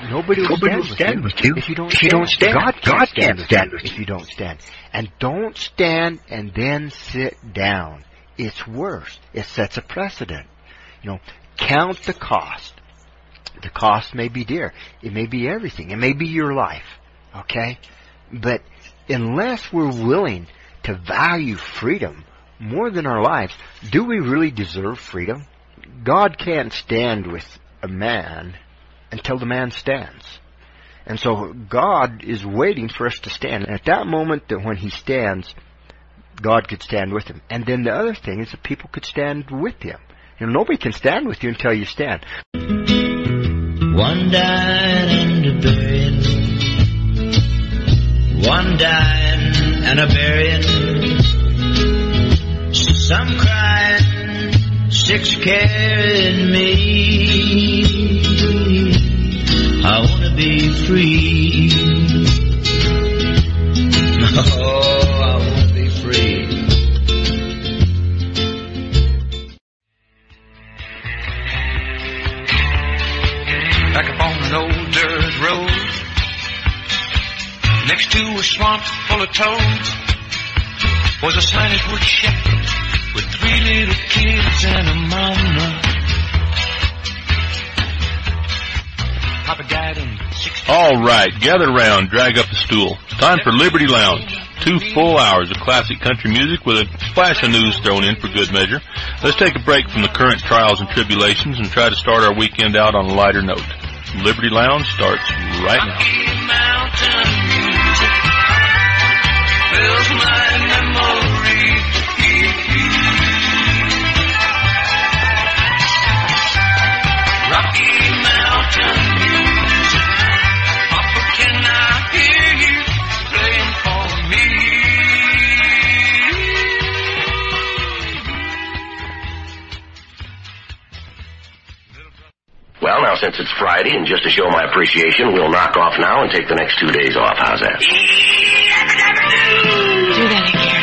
Nobody will stand with you if you don't stand. God can't stand with you if you don't stand. And don't stand and then sit down. It's worse. It sets a precedent. Count the cost. The cost may be dear. It may be everything. It may be your life. Okay? But unless we're willing to value freedom more than our lives, do we really deserve freedom? God can't stand with a man until the man stands. And so God is waiting for us to stand. And at that moment that when he stands, God could stand with him. And then the other thing is that people could stand with him. Nobody can stand with you until you stand. One dying and a burying, one dying and a burying, some crying, six carrying me. I want to be free. Oh, I want to be free. Back up on an old dirt road, next to a swamp full of toads, was a Spanish wood shepherd with 3 little kids and a mama. Papa died in 16. All right, gather round, drag up a stool. It's time for Liberty Lounge. 2 full hours of classic country music with a splash of news thrown in for good measure. Let's take a break from the current trials and tribulations and try to start our weekend out on a lighter note. Liberty Lounge starts right now. Rocky Mountain music fills my memory. Rocky Mountain music, Papa, can I hear you playing for me? Well, now, since it's Friday, and just to show my appreciation, we'll knock off now and take the next 2 days off. How's that? Do that again.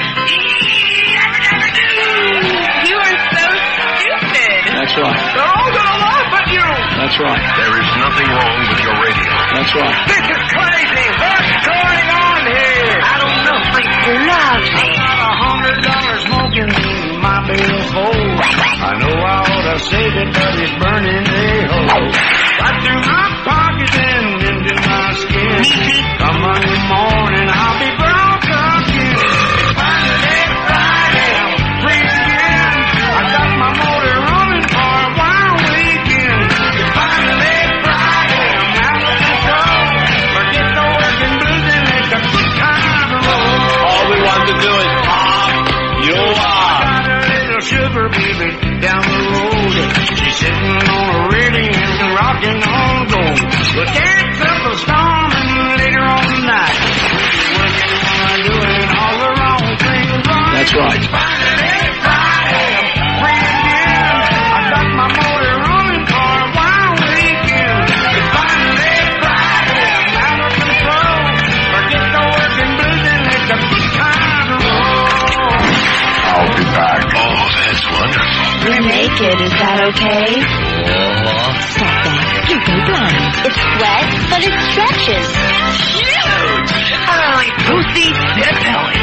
You are so stupid. That's right. They're all gonna laugh at you! That's right. There is nothing wrong with your radio. That's right. This is crazy! What's going on here? I don't know. Love me. $100 smoking my billfold. I know I ought to save it, but it's burning a hole. Right through my pockets and into my skin. Come Monday morning, I'll be broke again. It's finally Friday, I'm free again. I got my motor running for a wild weekend. It's finally Friday, I'm out of control. Forget the working blues and it's a good time to roll. All we want to do is pop your I got a little sugar baby down the road. She's sitting on a railing and rocking on gold. We'll dance up a storm and later on tonight we're working on doing all the wrong things right. That's right. It's finally Friday, I'm free again. I got my motor running for a wild weekend. It's finally Friday, I'm out of control. Forget the working blues and it's a good time to roll. I'll be back. Oh, that's wonderful. You're naked, is that okay? Stop that. You're go blind. It's wet, but it stretches. Huge! Holy pussy, they're telling.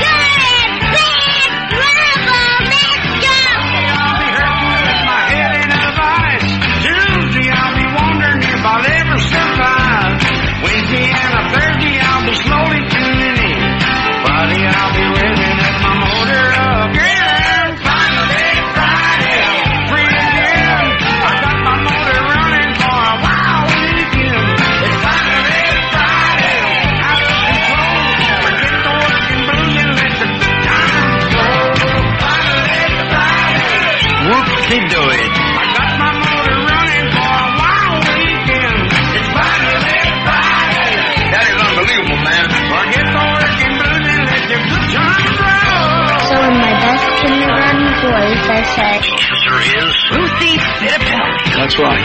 I'll be hurting with my head in a vice. Tuesday, I'll be wondering if I'll ever survive. Wednesday and a Thursday, I'll be slowly tuning in. Friday, I'll be revving at my motor again. Finally, Friday, I'm free again. I got my motor running for a wild weekend. It's finally Friday, out of control. Forget the working blues and let the good times roll. Finally, Friday. Whoop-de-doo-it. I got my motor running for a wild weekend. It's finally Friday. That is unbelievable, man. Forget the working blues and let the good times roll. So in my best kindergarten voice, I said, The answer is Lucy Fittipaldi. That's right.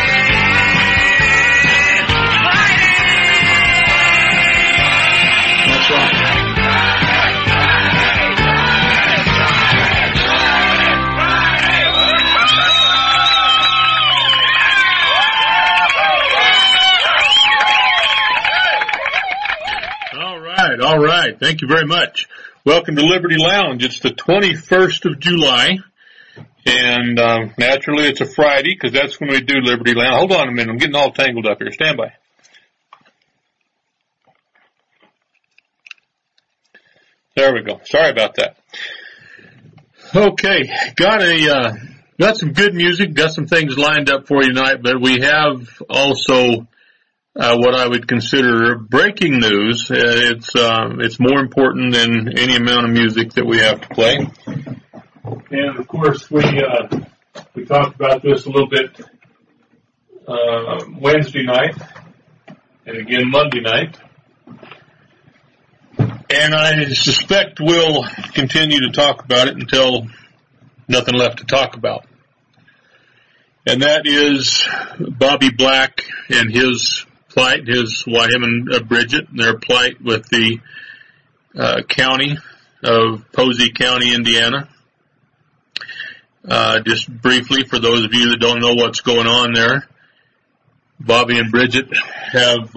That's right. All right. Thank you very much. Welcome to Liberty Lounge. It's the 21st of July. And naturally, it's a Friday because that's when we do Liberty Lounge. Hold on a minute. I'm getting all tangled up here. Stand by. There we go. Sorry about that. Okay. Got some good music. Got some things lined up for you tonight, but we have also what I would consider breaking news. It's more important than any amount of music that we have to play. And of course, we talked about this a little bit Wednesday night, and again Monday night. And I suspect we'll continue to talk about it until nothing left to talk about. And that is Bobby Black and his plight, him and Bridget, and their plight with the county of Posey County, Indiana. Just briefly, for those of you that don't know what's going on there, Bobby and Bridget have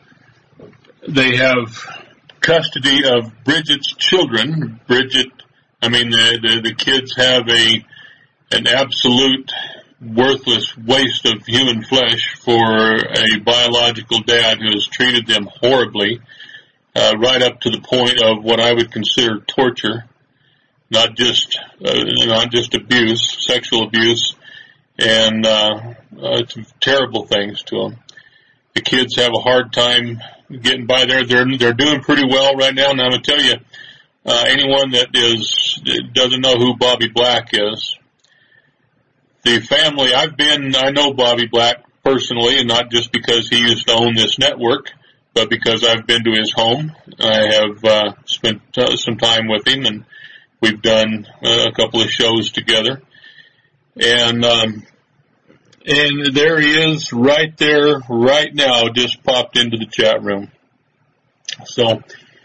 custody of Bridget's children. The kids have an absolute worthless waste of human flesh for a biological dad who has treated them horribly, right up to the point of what I would consider torture, not just abuse, sexual abuse, and it's terrible things to them. The kids have a hard time getting by there. They're doing pretty well right now. And I'm going to tell you, anyone that doesn't know who Bobby Black is, the family, I know Bobby Black personally, and not just because he used to own this network, but because I've been to his home. I have spent some time with him, and we've done a couple of shows together. And there he is right there, right now, just popped into the chat room. So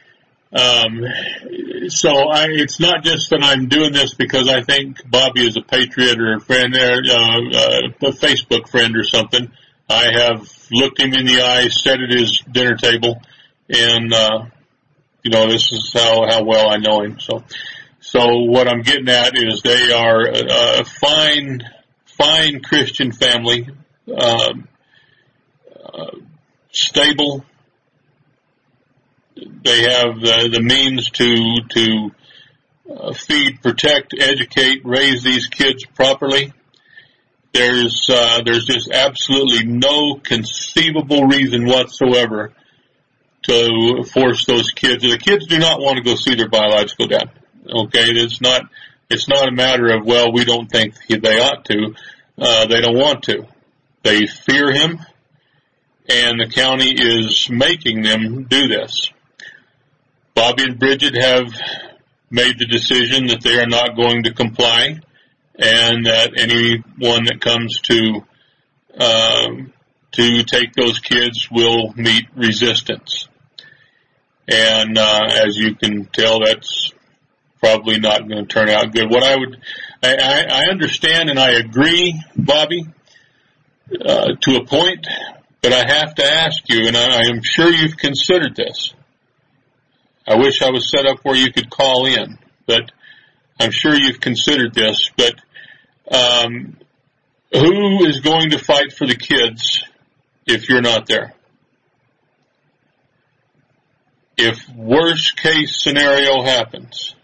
it's not just that I'm doing this because I think Bobby is a patriot or a friend there, a Facebook friend or something. I have looked him in the eye, sat at his dinner table, and, this is how well I know him. So what I'm getting at is they are a fine Christian family, stable. They have the means to feed, protect, educate, raise these kids properly. There's just absolutely no conceivable reason whatsoever to force those kids. The kids do not want to go see their biological dad. Okay, it's not a matter of, well, we don't think they ought to. They don't want to. They fear him, and the county is making them do this. Bobby and Bridget have made the decision that they are not going to comply, and that anyone that comes to take those kids will meet resistance. And as you can tell, that's probably not going to turn out good. I understand and I agree, Bobby, to a point, but I have to ask you, and I am sure you've considered this. I wish I was set up where you could call in, but I'm sure you've considered this, but who is going to fight for the kids if you're not there? If worst case scenario happens,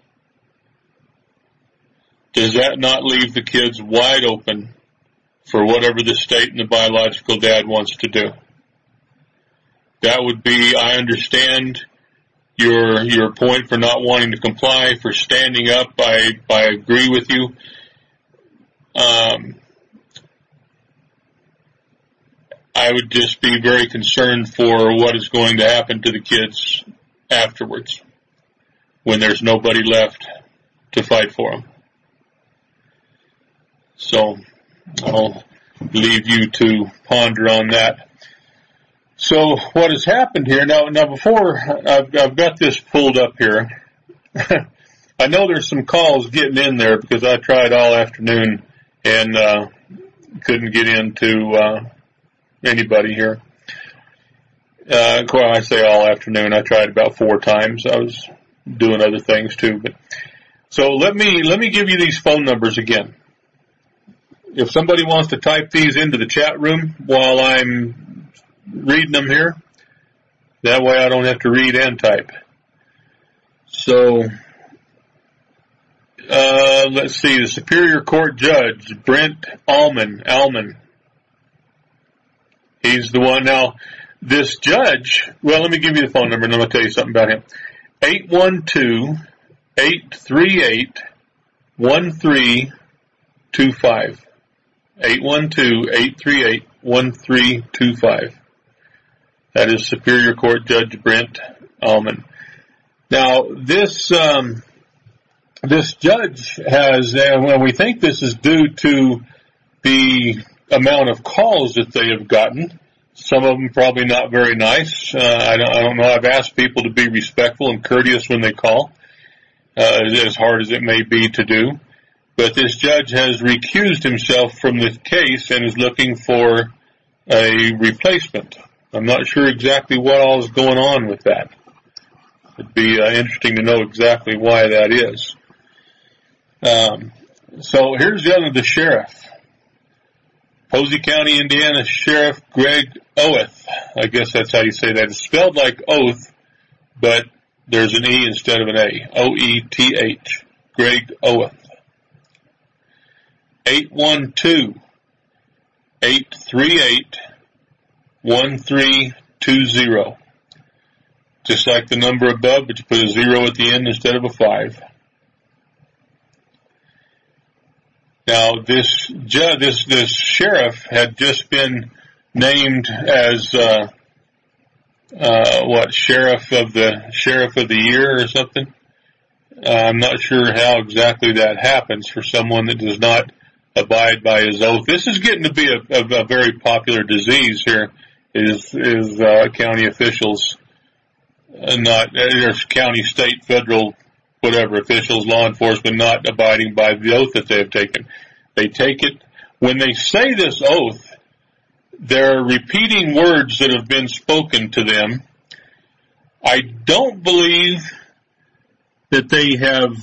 does that not leave the kids wide open for whatever the state and the biological dad wants to do? That would be, I understand your point for not wanting to comply, for standing up. I agree with you. I would just be very concerned for what is going to happen to the kids afterwards when there's nobody left to fight for them. So I'll leave you to ponder on that. So what has happened here now before I've got this pulled up here. I know there's some calls getting in there because I tried all afternoon and couldn't get into anybody here. Well, I say all afternoon. I tried about 4 times. I was doing other things too. But so let me give you these phone numbers again. If somebody wants to type these into the chat room while I'm reading them here, that way I don't have to read and type. So, let's see, the Superior Court Judge, Brent Allman. He's the one. Now, this judge, well, let me give you the phone number and then I'll tell you something about him. 812-838-1325. 812-838-1325. That is Superior Court Judge Brent Allman. Now, this judge has, and we think this is due to the amount of calls that they have gotten. Some of them probably not very nice. I don't know. I've asked people to be respectful and courteous when they call, as hard as it may be to do. But this judge has recused himself from the case and is looking for a replacement. I'm not sure exactly what all is going on with that. It'd be interesting to know exactly why that is. So here's the sheriff. Posey County, Indiana Sheriff Greg Oath. I guess that's how you say that. It's spelled like oath, but there's an E instead of an A. O-E-T-H. Greg Oath. 812-838-1320. Just like the number above, but you put a 0 at the end instead of a 5. Now, this sheriff had just been named as sheriff of the year or something. I'm not sure how exactly that happens for someone that does not abide by his oath. This is getting to be a very popular disease here. Is county officials, there's county, state, federal, whatever officials, law enforcement not abiding by the oath that they have taken. They take it. When they say this oath, they're repeating words that have been spoken to them. I don't believe that they have,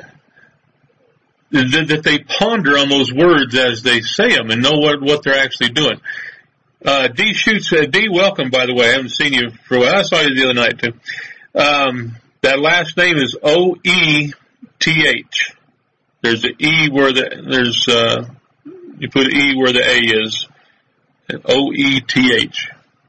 that they ponder on those words as they say them and know what they're actually doing. D Shoots, D, welcome, by the way. I haven't seen you for a while. I saw you the other night, too. That last name is O-E-T-H. There's an E where you put an E where the A is. O-E-T-H.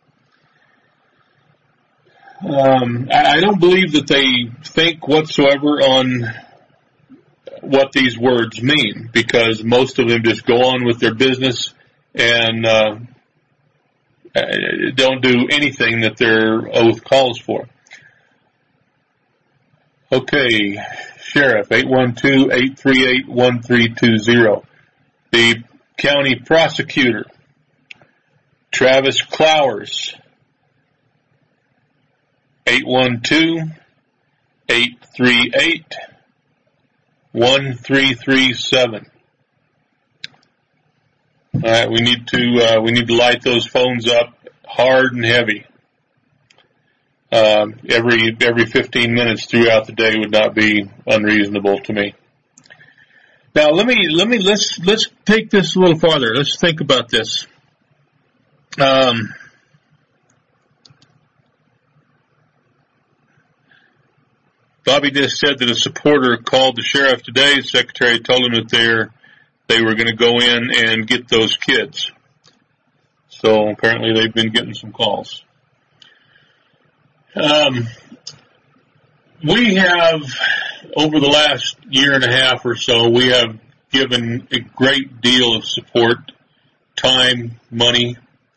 I don't believe that they think whatsoever on what these words mean, because most of them just go on with their business and don't do anything that their oath calls for. Okay, Sheriff, 812-838-1320. The County Prosecutor, Travis Clowers, 812-838-1337. All right, we need to light those phones up hard and heavy. Every 15 minutes throughout the day would not be unreasonable to me. Now let's take this a little farther. Let's think about this. Bobby just said that a supporter called the sheriff today. The secretary told him that they were going to go in and get those kids. So apparently they've been getting some calls. We have, over the last year and a half or so, we have given a great deal of support, time, money,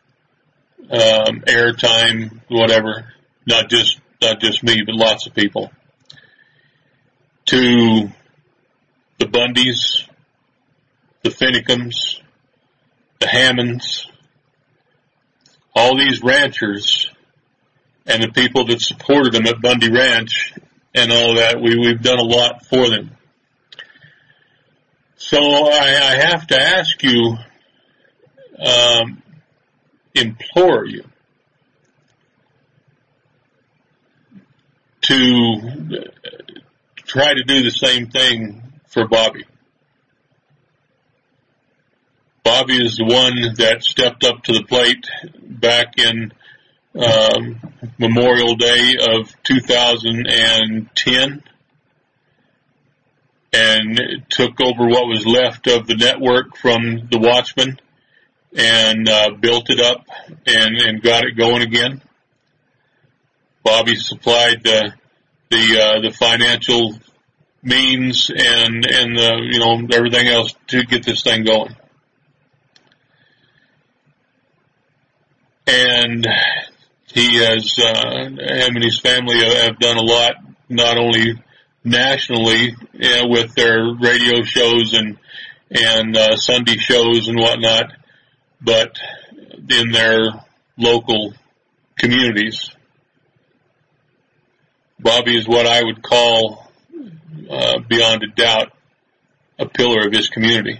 airtime, whatever, not just me, but lots of people, to the Bundys, the Finnecums, the Hammonds, all these ranchers, and the people that supported them at Bundy Ranch and all that. We've done a lot for them. So I have to ask you, implore you, to try to do the same thing for Bobby. Bobby is the one that stepped up to the plate back in Memorial Day of 2010 and took over what was left of the network from the Watchmen and built it up and got it going again. Bobby supplied the financial means and the everything else to get this thing going. And he has him and his family have done a lot, not only nationally with their radio shows and Sunday shows and whatnot, but in their local communities. Bobby is what I would call, beyond a doubt, a pillar of his community.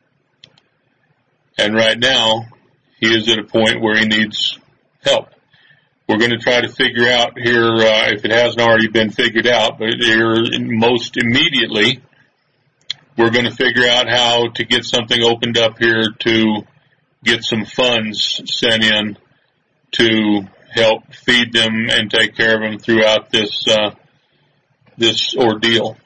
And right now, he is at a point where he needs help. We're going to try to figure out here, if it hasn't already been figured out, but here most immediately, we're going to figure out how to get something opened up here to get some funds sent in to help feed them and take care of them throughout this ordeal.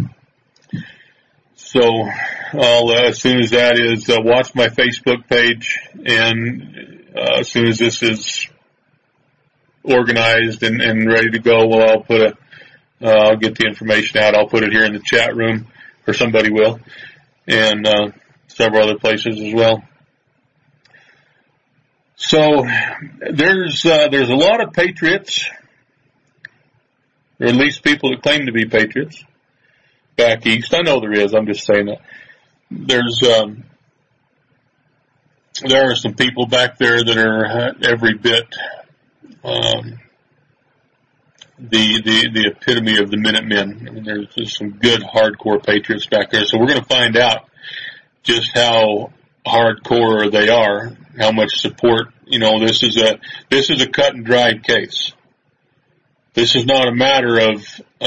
So as soon as that is, watch my Facebook page, and as soon as this is organized and ready to go, well, I'll get the information out. I'll put it here in the chat room, or somebody will, and several other places as well. So there's a lot of patriots, or at least people that claim to be patriots, back east. I know there is. I'm just saying that. There are some people back there that are every bit the epitome of the Minutemen. I mean, there's some good hardcore patriots back there. So we're going to find out just how hardcore they are, how much support. This is a cut and dried case. This is not a matter of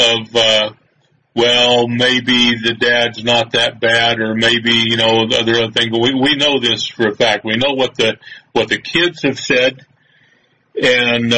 well, maybe the dad's not that bad, or maybe, the other thing, but we know this for a fact. We know what the kids have said, and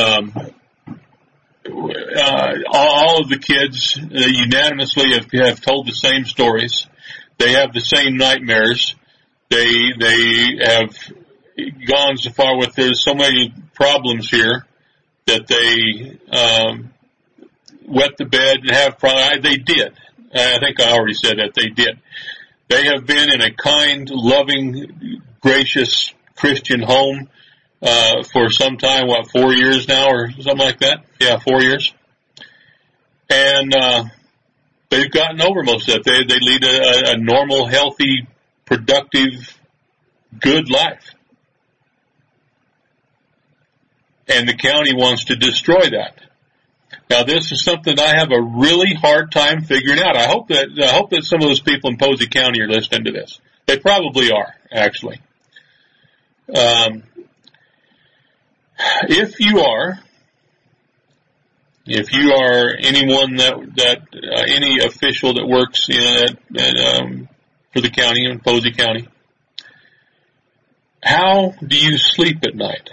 all of the kids unanimously have told the same stories. They have the same nightmares. They have gone so far with, there's so many problems here that they wet the bed and have problems. They did. I think I already said that. They did. They have been in a kind, loving, gracious Christian home for some time, 4 years now or something like that? Yeah, 4 years. And they've gotten over most of that. They lead a normal, healthy, productive, good life. And the county wants to destroy that. Now, this is something I have a really hard time figuring out. I hope that some of those people in Posey County are listening to this. They probably are, actually. If you are anyone that any official that works for the county in Posey County, how do you sleep at night?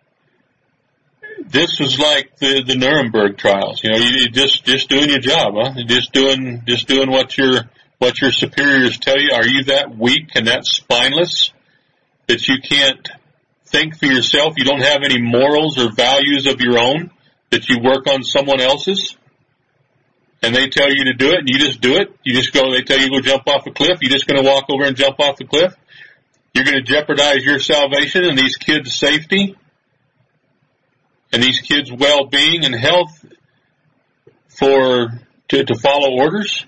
This was like the Nuremberg trials. You just doing your job, huh? Just doing what your superiors tell you. Are you that weak and that spineless that you can't think for yourself? You don't have any morals or values of your own, that you work on someone else's? And they tell you to do it, and you just do it? They tell you to go jump off a cliff. You're just going to walk over and jump off the cliff? You're going to jeopardize your salvation and these kids' safety and these kids' well-being and health to follow orders?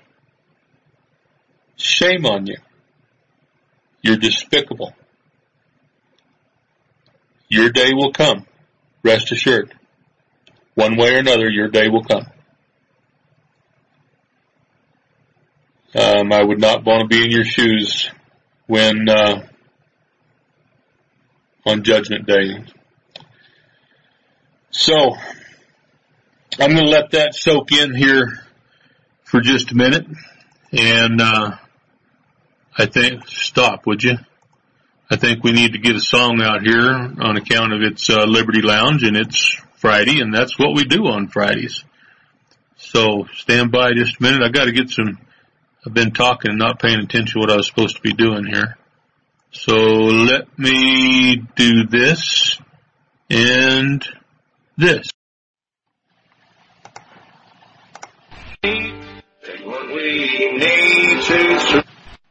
Shame on you. You're despicable. Your day will come. Rest assured. One way or another, your day will come. I would not want to be in your shoes when on Judgment Day. So, I'm going to let that soak in here for just a minute. And I think, stop, would you? I think we need to get a song out here on account of it's Liberty Lounge, and it's Friday, and that's what we do on Fridays. So stand by just a minute. I got to get some. I've been talking and not paying attention to what I was supposed to be doing here. So let me do this and this. What we need to.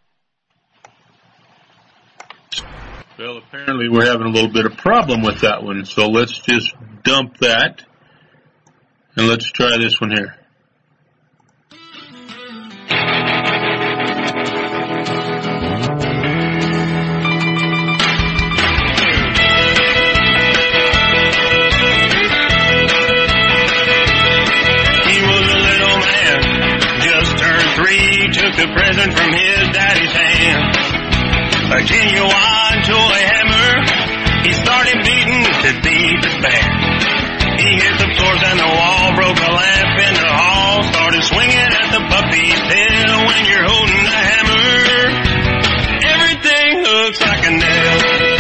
Well, apparently we're having a little bit of problem with that one, so let's just dump that, and let's try this one here. He was a little man, just turned 3, took the present from his daddy's hand. A genuine toy hammer, he started beating to beat the band. He hit the floors and the wall, broke a lamp in the hall, started swinging at the puppy's tail. When you're holding a hammer, everything looks like a nail.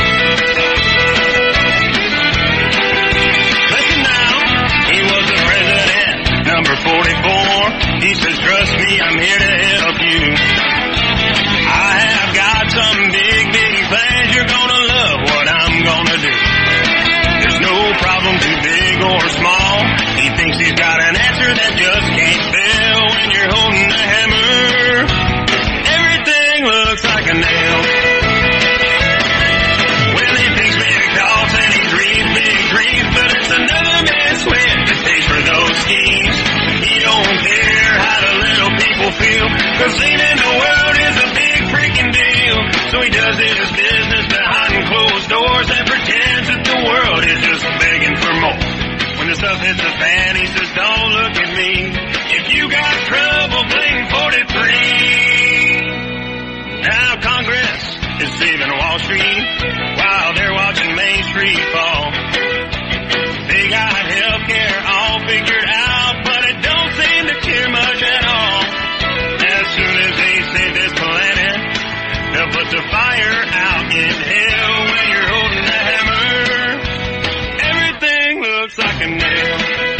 Listen now, he was the president, number 44. He says, trust me, I'm here to help you. I have got some big plans, you're gonna love what I'm gonna do. There's no problem too big or small. He thinks he's got an answer that just can't fail. When you're holding a hammer, everything looks like a nail. Well, he thinks big thoughts and he dreams big dreams, but it's another man's sweat that pays for those schemes. He don't care how the little people feel, 'cause saving the world is a big freaking deal. So he does his business behind closed doors and pretends that the world is just begging for more. When the stuff hits the fan, he says, don't look at me. If you got trouble, blame 43. Now Congress is saving Wall Street while they're watching Main Street fall. They got healthcare all figured out, but it don't seem to care much at all. As soon as they save this planet, they'll put the fire out in hell. When you're holding a hammer, everything looks like a nail.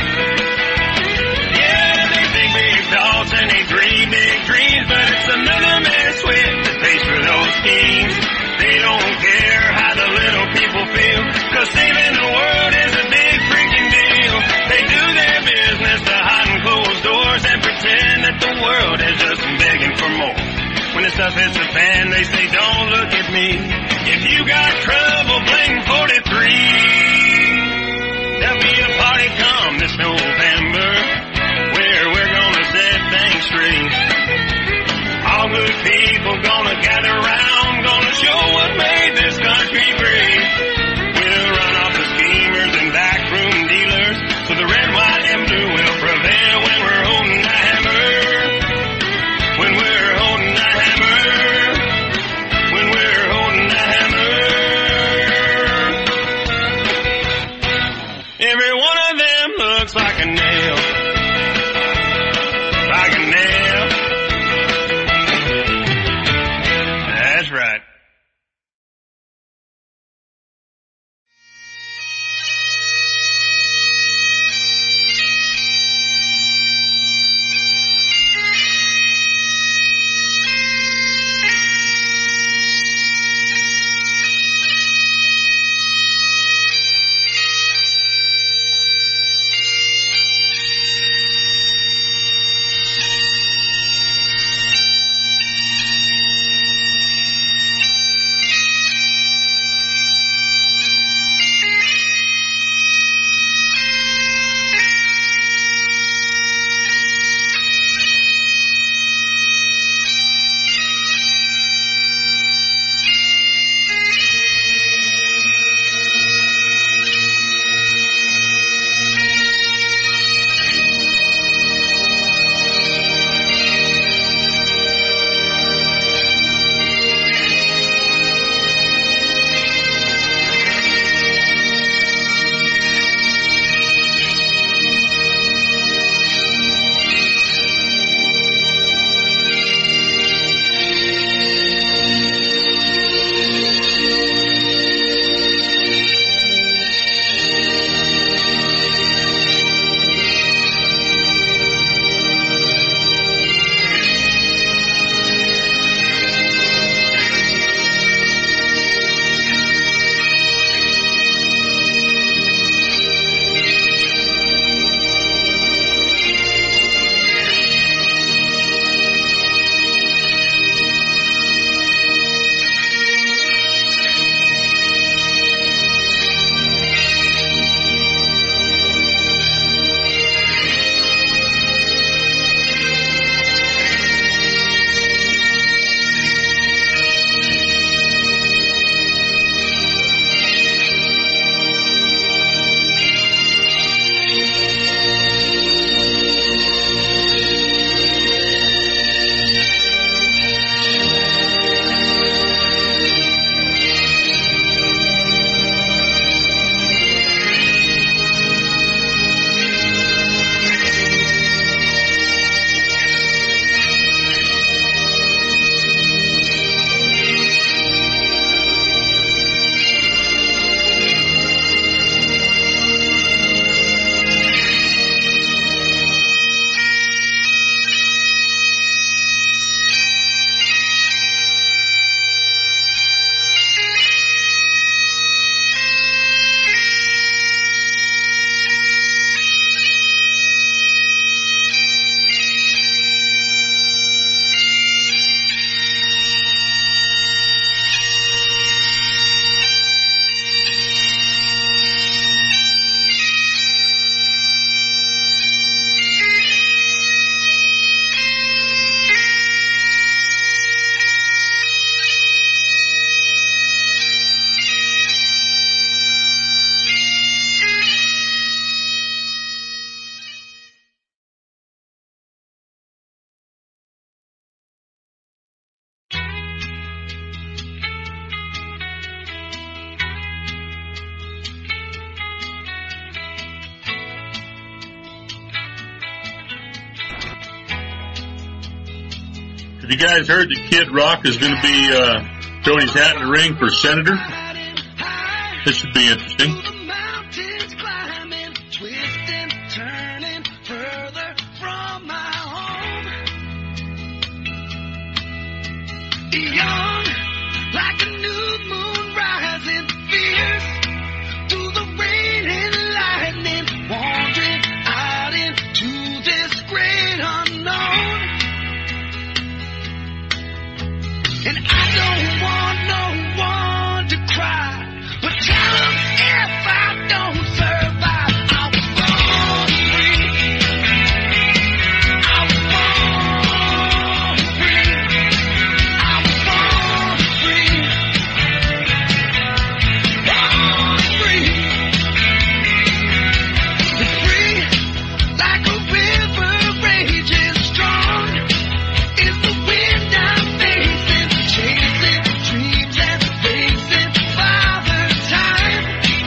Yeah, they think big thoughts and they dream big dreams, but it's another man's sweat that pays for those schemes. They don't care how the little people feel, 'cause saving the world is a big freaking deal. They do their business behind closed doors and pretend that the world is just begging for more. When the stuff hits the fan, they say, don't look at me. If you got trouble, blame 43. There'll be a party come this November where we're gonna set things straight. All good people gonna gather round, gonna show what made this country great. We'll run off the schemers and backroom dealers, so the red, white, and blue will prevail. When we're holding a hammer, when we're holding a hammer, when we're holding a hammer, every one of them looks like a nail, like a nail. That's right. you guys heard that Kid Rock is going to be throwing his hat in the ring for senator? This should be interesting. Young, like a new moon rising, fierce through the rain and lightning, wandering out into this great unknown. And I don't want no one to cry, but tell them if I don't survive, I was born free. I was born free. I was born free. Born free. Free like a river rages strong. Is the wind I'm facing, chasing dreams and facing Father Time.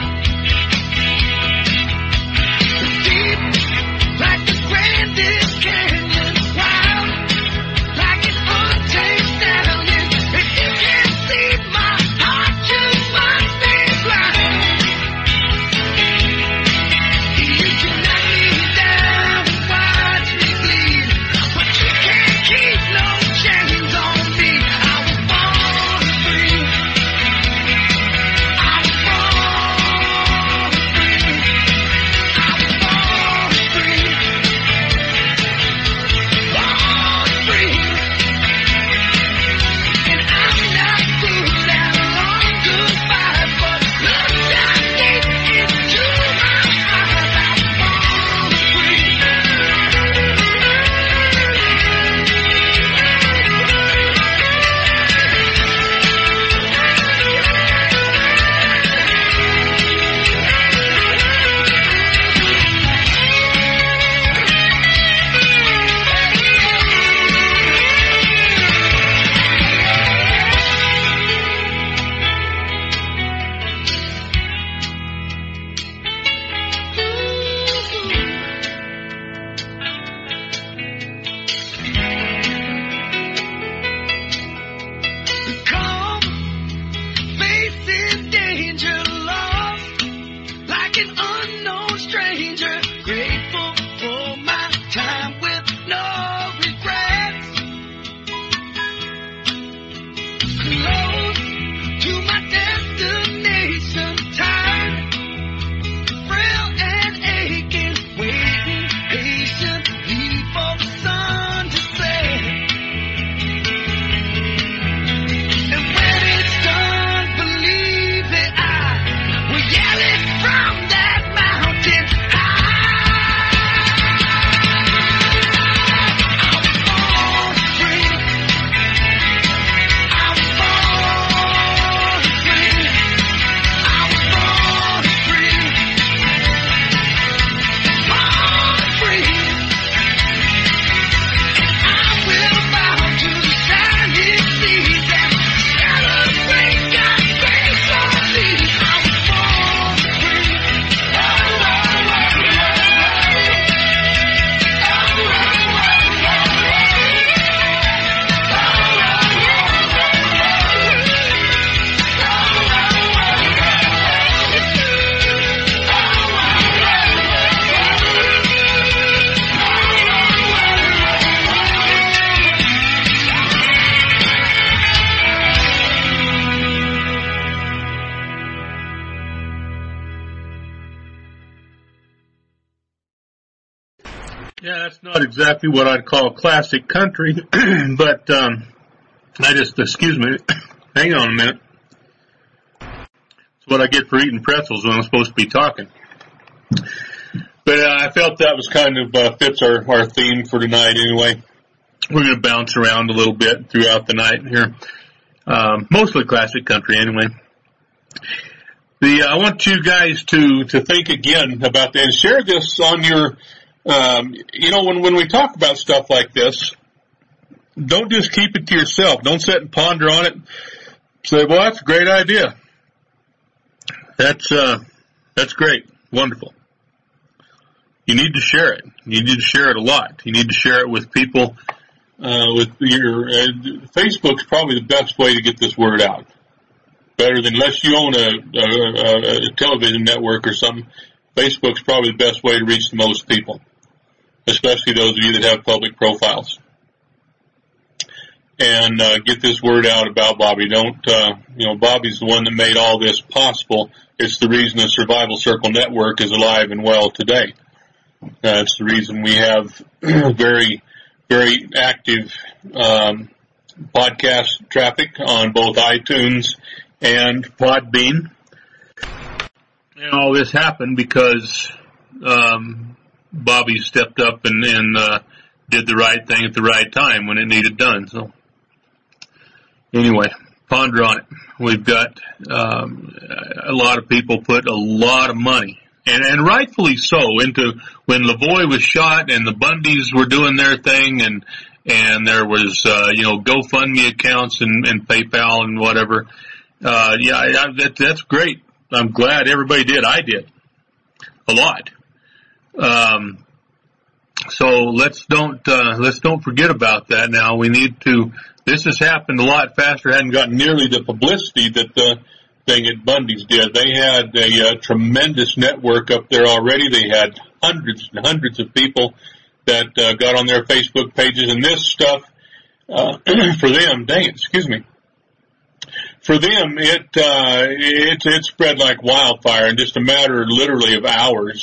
Deep like the grandest canyon, wild like an untamed stallion. If you can't see my heart, you must be blind. You can knock me down and watch me bleed, but you can't keep no chains on me. I was born free. I was born free. I was born free. Born free. And I'm not good at long goodbyes, but look down deep into my eyes. I was born free. Calm, facing danger, lost like an unknown stranger. Grateful for my time with no regrets. Close to my destination, tired, frail and aching, waiting patiently for the sun to set. And when it's done, believe that I will yell it from that mountain high. I was born free. I was born free. I was born free. Born free. I will bow to the shining seas and celebrate God's grace on me. I was born free. Yeah, that's not exactly what I'd call classic country, but excuse me, hang on a minute. It's what I get for eating pretzels when I'm supposed to be talking. But I felt that was kind of fits our theme for tonight anyway. We're going to bounce around a little bit throughout the night here. Mostly classic country anyway. I want you guys to think again about that and share this on your when we talk about stuff like this, don't just keep it to yourself. Don't sit and ponder on it. Say, well, that's a great idea. That's great. Wonderful. You need to share it. You need to share it a lot. You need to share it with people with your Facebook's probably the best way to get this word out. Better than, unless you own a television network or something, Facebook's probably the best way to reach the most people, especially those of you that have public profiles. And get this word out about Bobby. Don't, Bobby's the one that made all this possible. It's the reason the Survival Circle Network is alive and well today. It's the reason we have very, very active podcast traffic on both iTunes and Podbean. And all this happened because Bobby stepped up and did the right thing at the right time when it needed done. So anyway, ponder on it. We've got a lot of people put a lot of money, and rightfully so, into when Lavoie was shot and the Bundys were doing their thing, and there was GoFundMe accounts and PayPal and whatever. That's great. I'm glad everybody did. I did a lot. So let's don't forget about that. Now we need to. This has happened a lot faster. Hadn't gotten nearly the publicity that the thing at Bundy's did. They had a tremendous network up there already. They had hundreds and hundreds of people that got on their Facebook pages, and this stuff for them. For them, it spread like wildfire in just a matter, literally, of hours.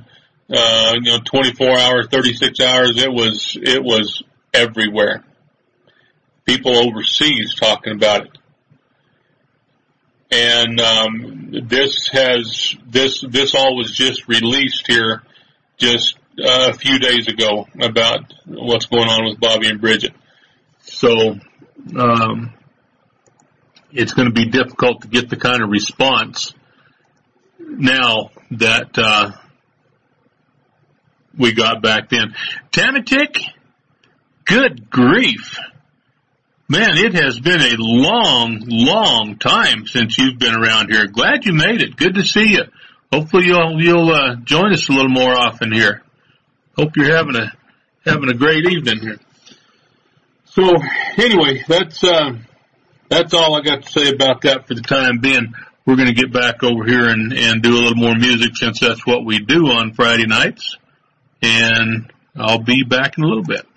24 hours, 36 hours. It was everywhere. People overseas talking about it. And this all was just released here just a few days ago about what's going on with Bobby and Bridget. So it's going to be difficult to get the kind of response now that we got back then. Tamatik, good grief. Man, it has been a long, long time since you've been around here. Glad you made it. Good to see you. Hopefully you'll join us a little more often here. Hope you're having a great evening here. So anyway, that's all I got to say about that for the time being. We're going to get back over here and do a little more music, since that's what we do on Friday nights. And I'll be back in a little bit.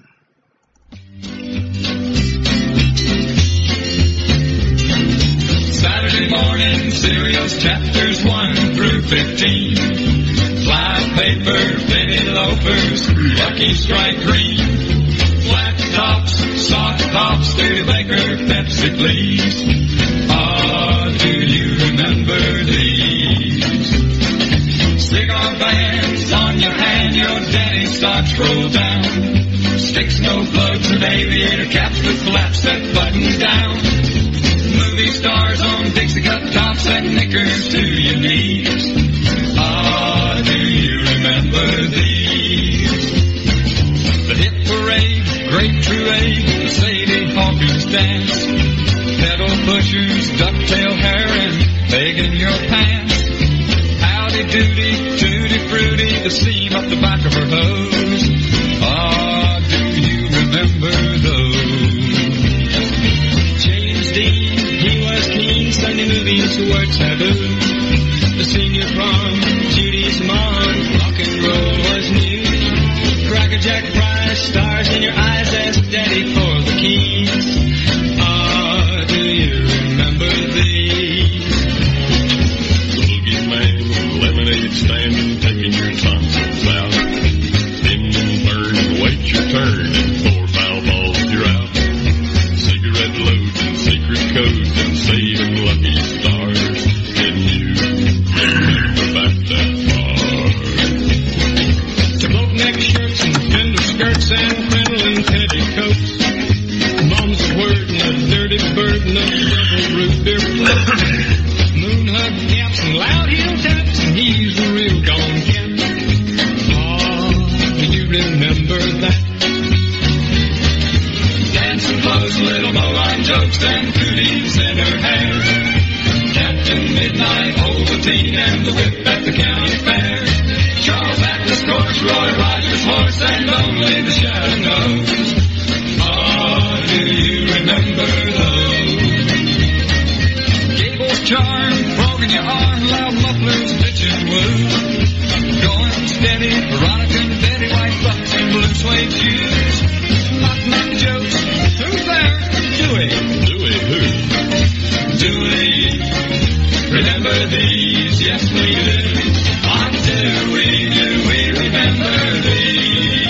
Saturday morning serials, chapters 1 through 15. Fly paper, penny loafers, Lucky Strike green. Flat tops, soft tops, Studebaker, Pepsi, please. Ah, do you remember these? Cigar bands on your hand, your daddy stocks roll down. Sticks, no plugs, and aviator caps with flaps that buttons down. Movie stars on Dixie cut tops and knickers to your knees. Ah, do you remember these? The hit parade, grape truade, the Sadie Hawkins dance. Pedal pushers, ducktail hair, and begging your pants. Howdy doody, tutti fruity, the seam up the back of her hose. Ah, do you remember those? James Dean, he was keen, Sunday movies were taboo. The senior prom, Judy's mom, rock and roll was new. Cracker Jack Price, stars in your eyes, ask Daddy for the keys. Ah, do you remember these? The boogeyman, lemonade stand, taking your tonsils out. Bend and burn, wait your turn, and 4 foul balls, you're out. Cigarette loads and secret codes and saving lucky stars. Can you remember back that far? To boat-neck shirts and fender skirts and crinoline petticoats. Mom's word and a dirty bird and a double root beer float. Moon hug caps and loud heel taps, and he's a real gone cat. Ah, do you remember that? Dancing clothes, little bowline jokes, and cooties in her hair. Captain Midnight, Ovaltine, and the whip at the county fair. Charles Atlas course, Roy Rogers horse, and only the shadow knows. Ah, to woo. Going steady, Veronica and Betty, white bucks and blue suede shoes. Knock, knock, jokes. Who's there? Dewey. Dewey who? Dewey. Remember these? Yes, we do. On Dewey, do we remember these?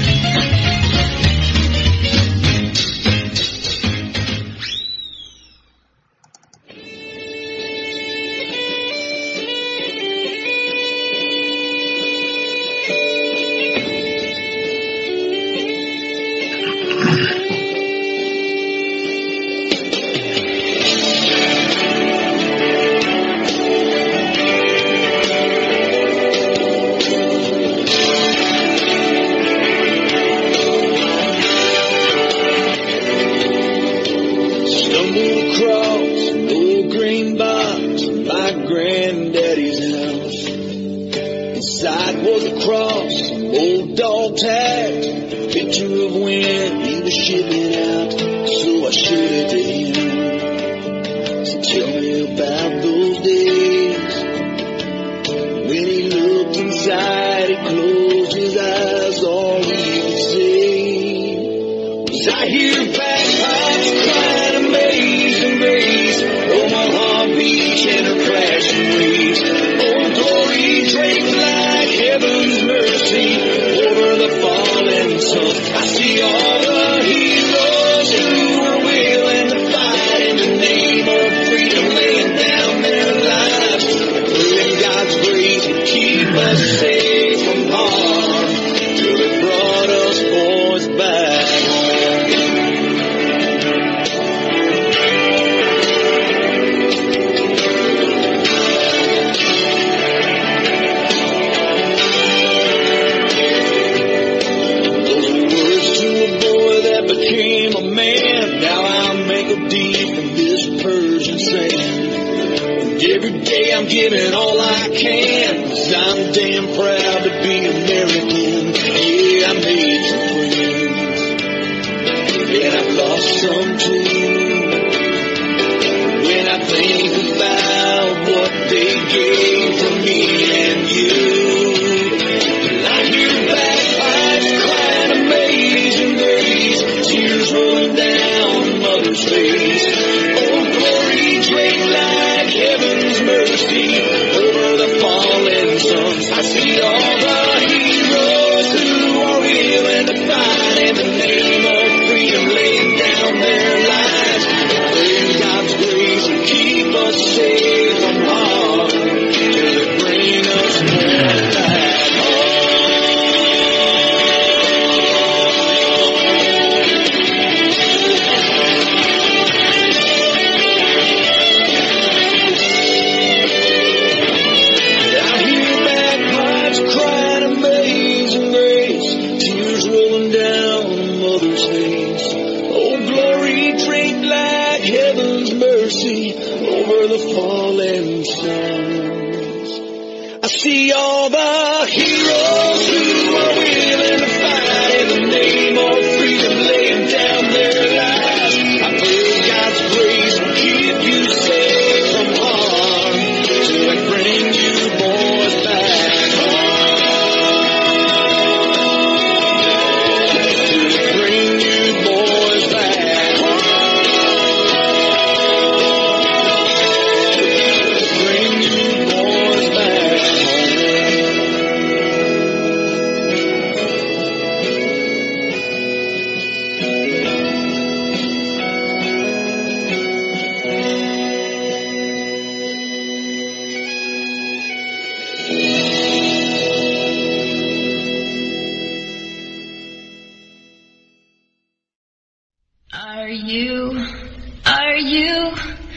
Are you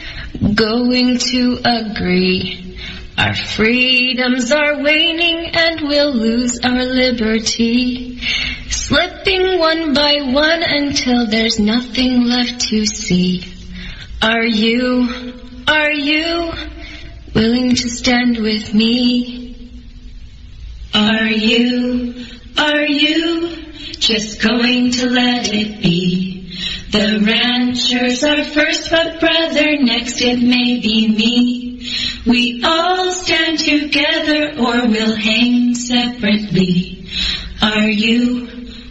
going to agree? Our freedoms are waning and we'll lose our liberty, slipping one by one until there's nothing left to see. Are you willing to stand with me? Are you just going to let it be? The ranchers are first, but brother, next it may be me. We all stand together or we'll hang separately. Are you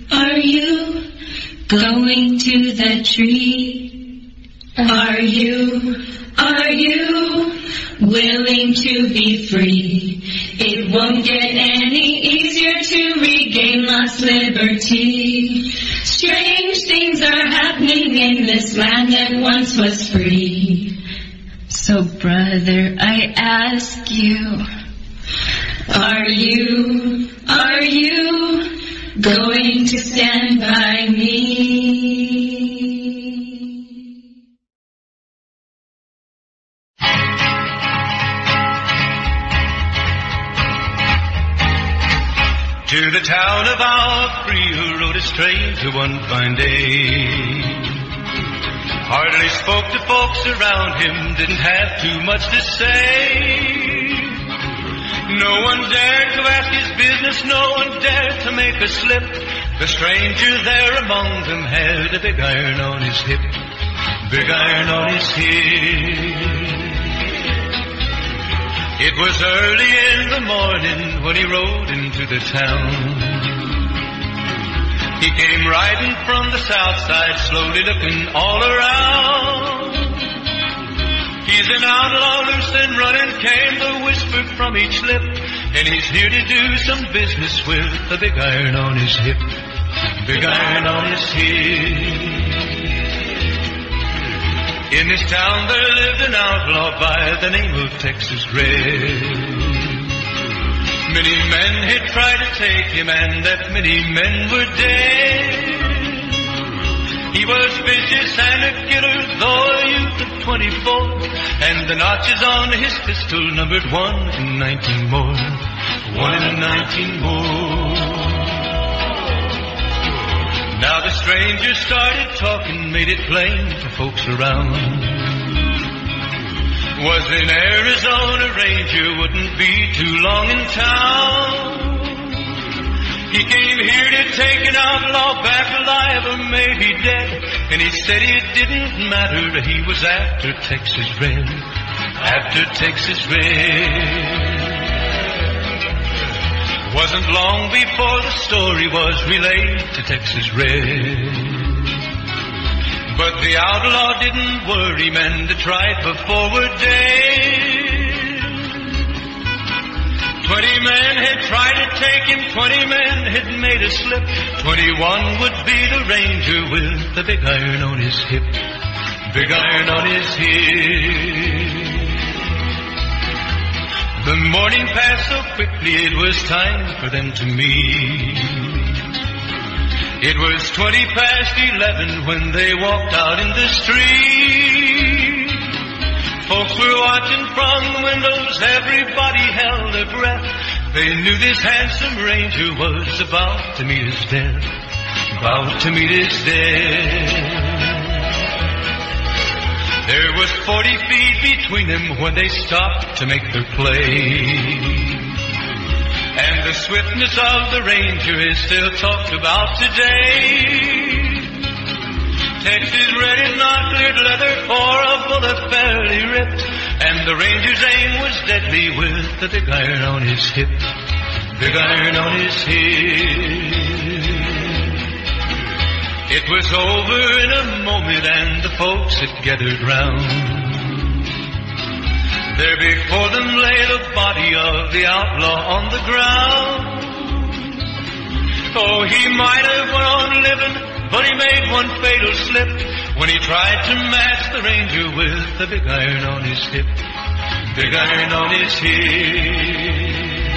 going to the tree? Are you willing to be free? It won't get any easier to regain lost liberty. Strange things are happening in this land that once was free. So brother, I ask you, are you going to stand by me? To the town of Opry, who rode a stranger one fine day. Hardly spoke to folks around him, didn't have too much to say. No one dared to ask his business, no one dared to make a slip. The stranger there among them had a big iron on his hip. Big iron on his hip. It was early in the morning when he rode into the town. He came riding from the south side, slowly looking all around. He's an outlaw, loose and running, came the whisper from each lip. And he's here to do some business with a big iron on his hip. Big iron on his hip. In this town there lived an outlaw by the name of Texas Red. Many men had tried to take him, and that many men were dead. He was vicious and a killer, though a youth of 24, and the notches on his pistol numbered 1 in 19 more. 1 in 19 more. Now the stranger started talking, made it plain to folks around. Was an Arizona Ranger, wouldn't be too long in town. He came here to take an outlaw back alive or maybe dead. And he said it didn't matter, he was after Texas Red. After Texas Red. Wasn't long before the story was relayed to Texas Red. But the outlaw didn't worry, men to try for forward days. 20 men had tried to take him, 20 men had made a slip. 21 would be the Ranger with the big iron on his hip. Big iron on his hip. The morning passed so quickly, it was time for them to meet. It was 20 past 11 when they walked out in the street. Folks were watching from the windows, everybody held their breath. They knew this handsome Ranger was about to meet his death. About to meet his death. There was 40 feet between them when they stopped to make their play. And the swiftness of the Ranger is still talked about today. Texas Red is not cleared leather or a bullet fairly ripped. And the Ranger's aim was deadly with the big iron on his hip. Big iron on his hip. It was over in a moment and the folks had gathered round. There before them lay the body of the outlaw on the ground. Oh, he might have went on living, but he made one fatal slip when he tried to match the Ranger with the big iron on his hip. Big iron on his hip.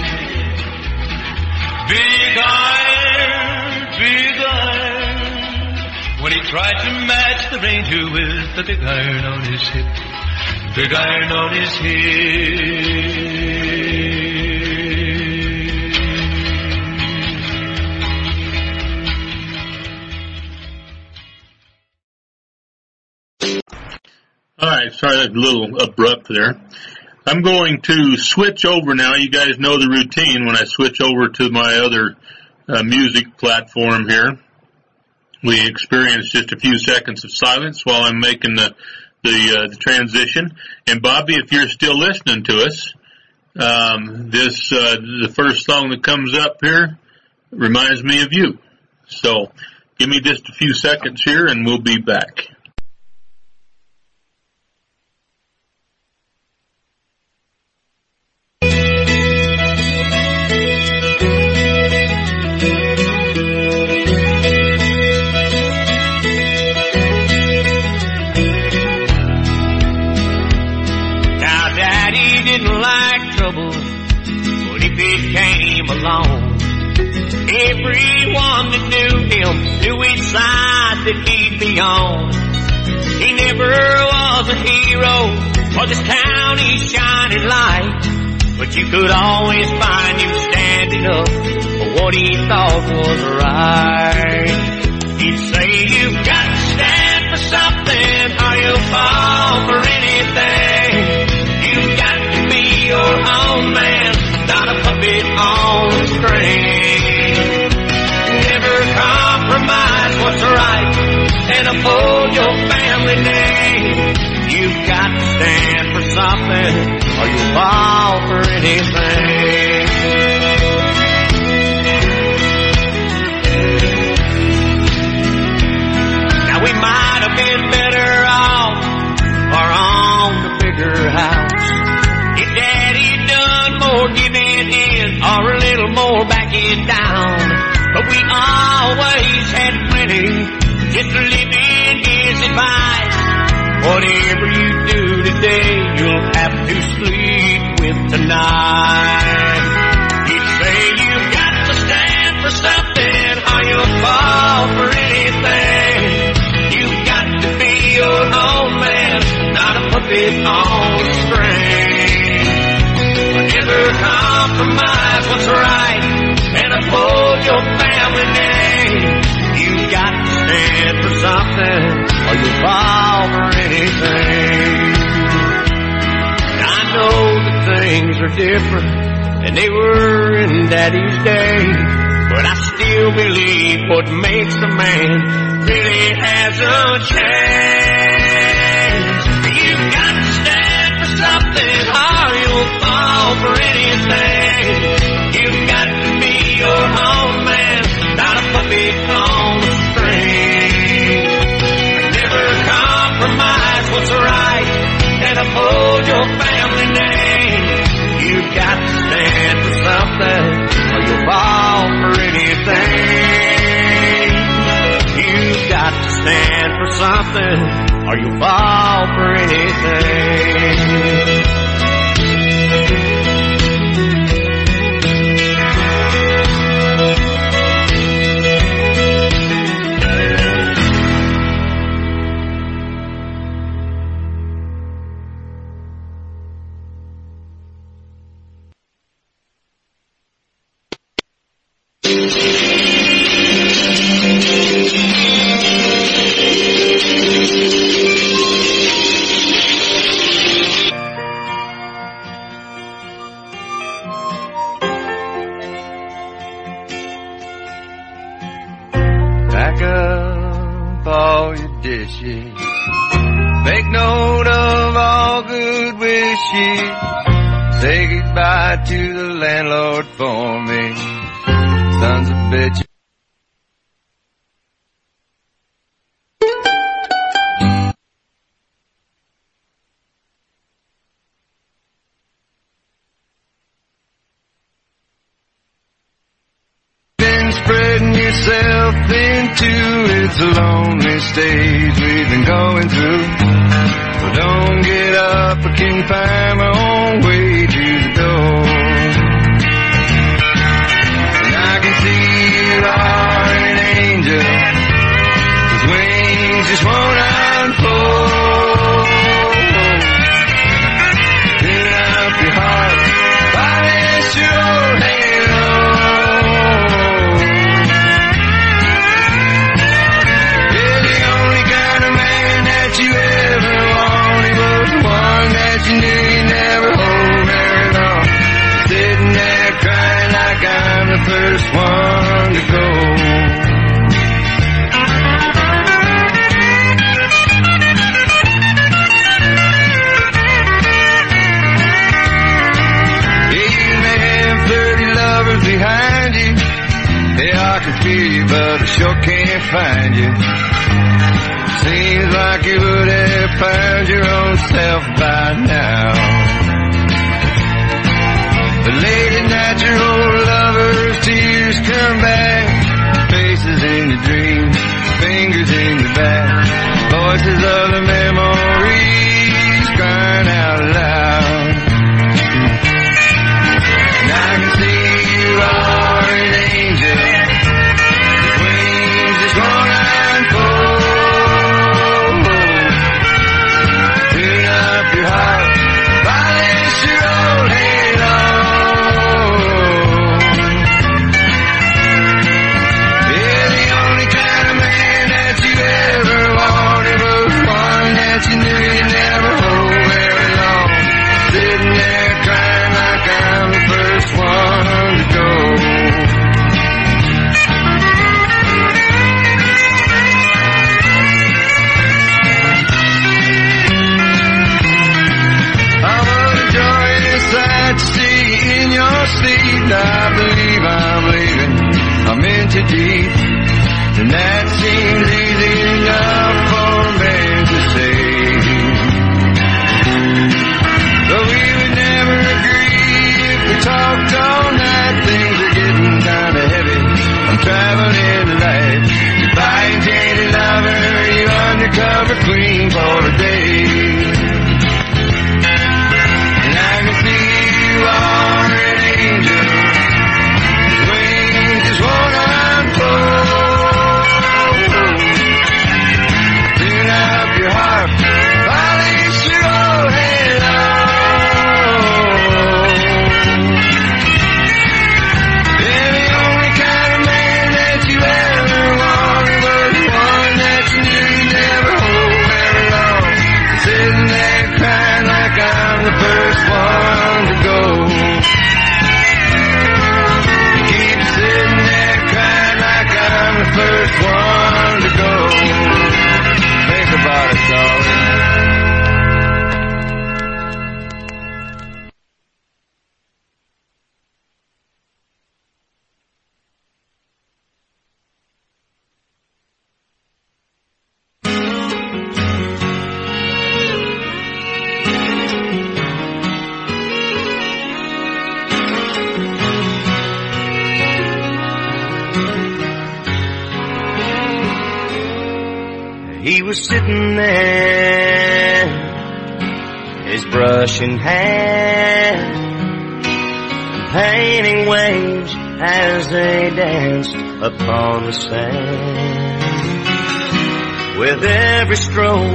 Big iron, big iron. When he tried to match the Ranger with the big iron on his hip. Big iron on his hip. Alright, sorry that's a little abrupt there. I'm going to switch over now. You guys know the routine when I switch over to my other music platform here. We experience just a few seconds of silence while I'm making the the transition. And Bobby, if you're still listening to us, the first song that comes up here reminds me of you. So give me just a few seconds here and we'll be back. Everyone that knew him knew which side that he'd be on. He never was a hero or this county's shining light, but you could always find him standing up for what he thought was right. He'd say, you've got to stand for something or you'll fall for anything. You've got to be your own man, not a puppet on a string. Never compromise what's right and uphold your family name. You've got to stand for something or you'll fall for anything. Now we might have been better off or on the bigger house if Daddy done more giving in or a little more backing down. But we always had plenty just to live in his advice. Whatever you do today, you'll have to sleep with tonight. He'd say you've got to stand for something or you'll fall for anything. You've got to be your own man, not a puppet on a string. Never compromise what's right and uphold your family name. You got to stand for something or you'll fall for anything. I know that things are different than they were in Daddy's day, but I still believe what makes a man really hasn't changed. You got to stand for something or you'll fall for anything. You've got to be your own man, not a puppet on a string. Never compromise what's right and uphold your family name. You've got to stand for something or you'll fall for anything. You've got to stand for something or you'll fall for anything. Make note of all good wishes. Say goodbye to the landlord for me. Sons of bitches. Spreading yourself into its lonely stage we've been going through. But don't get up, I can find my own way to the door. And I can see you are an angel, whose wings just won't unfold. Fill up your heart, polish your old halo. You ever wanted was the one that you knew you never can feel you, but I sure can't find you. Seems like you would have found your own self by now. But late at night your old lover's tears come back. Faces in your dreams, fingers in your back. Voices of the memories crying out loud. And I can see you are an angel. The wings is gonna unfold. Tune up your heart, polish your old halo. Yeah, the only kind of man that you ever wanted was one that you knew you'd never hold very long. Sitting there crying like I'm the first one to go. I was a joyous sight to see in your sleep. I believe I'm leaving, I'm in too deep. And that seems easy enough for a man to say. But we would never agree if we talked all night. Things are getting kinda heavy, I'm traveling light. Goodbye, enchanted lover, you undercover queen for a day. And I can see you are an angel. The wings just won't unfold. Tune up your heart, polish your old halo. Yeah, the only kind of man that you ever wanted was one that you knew you'd never hold very long. Sitting there crying like I'm the first one to go. Keep sitting there crying like I'm the first one to go. Think about it, darling. He was sitting there, his brush in hand, painting waves as they danced upon the sand. With every stroke,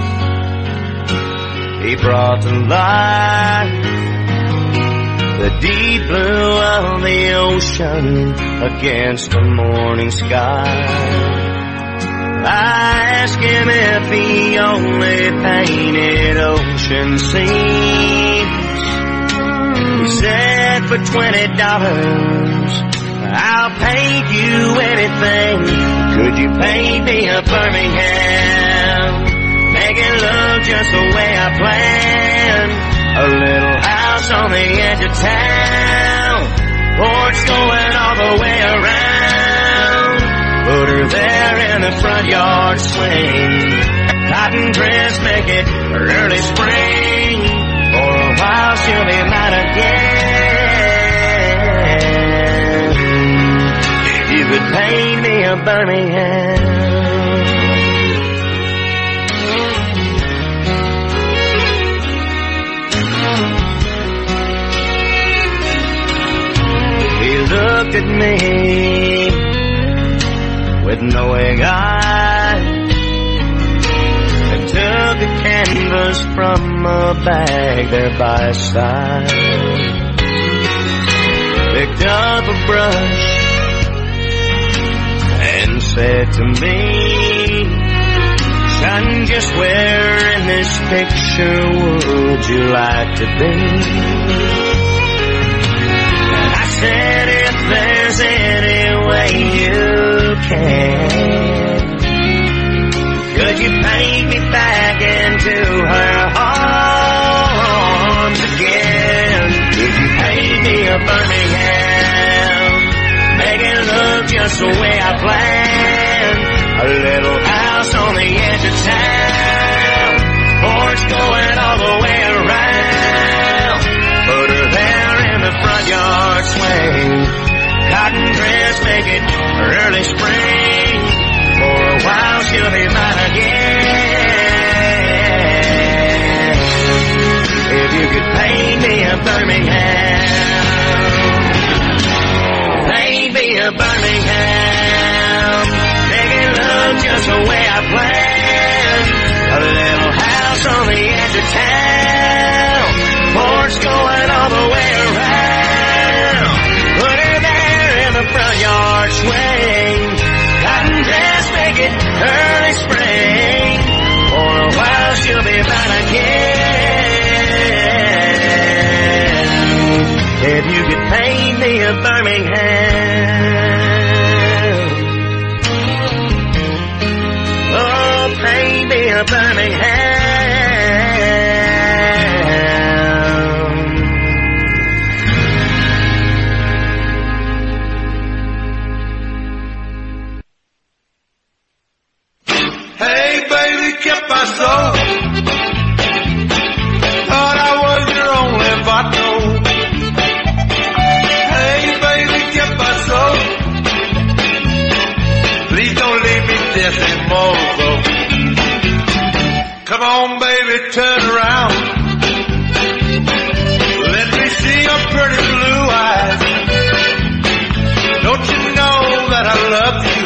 he brought to life the deep blue of the ocean against the morning sky. I asked him if he only painted ocean scenes. He said for $20, I'll paint you anything. Could you paint me a Birmingham? Make it look just the way I planned. A little house on the edge of town, porch going all the way around. Put her there in the front yard swing. Cotton dress, make it early spring. For a while she'll be mine again. If you could paint me a Birmingham. He looked at me with knowing eyes and took a canvas from a bag there by his side. Picked up a brush and said to me, son, just where in this picture would you like to be? And I said, if there's any way you can, could you paint me back into her arms again? Could you paint me a Birmingham? Make it look just the way of Birmingham. Baby of Birmingham, make it look just the way I planned. A little house on the edge of town, porch going all the way around. Put her there in the front yard swing, cotton dress, make it early spring. For a while she'll be mine again. If you could paint me a Birmingham, oh, paint me a Birmingham. Hey, baby, ¿qué pasó? Thought I was your only vato. Hey, baby, ¿qué pasó? Please don't leave me desimoso. Come on, baby, turn around. Let me see your pretty blue eyes. Don't you know that I love you?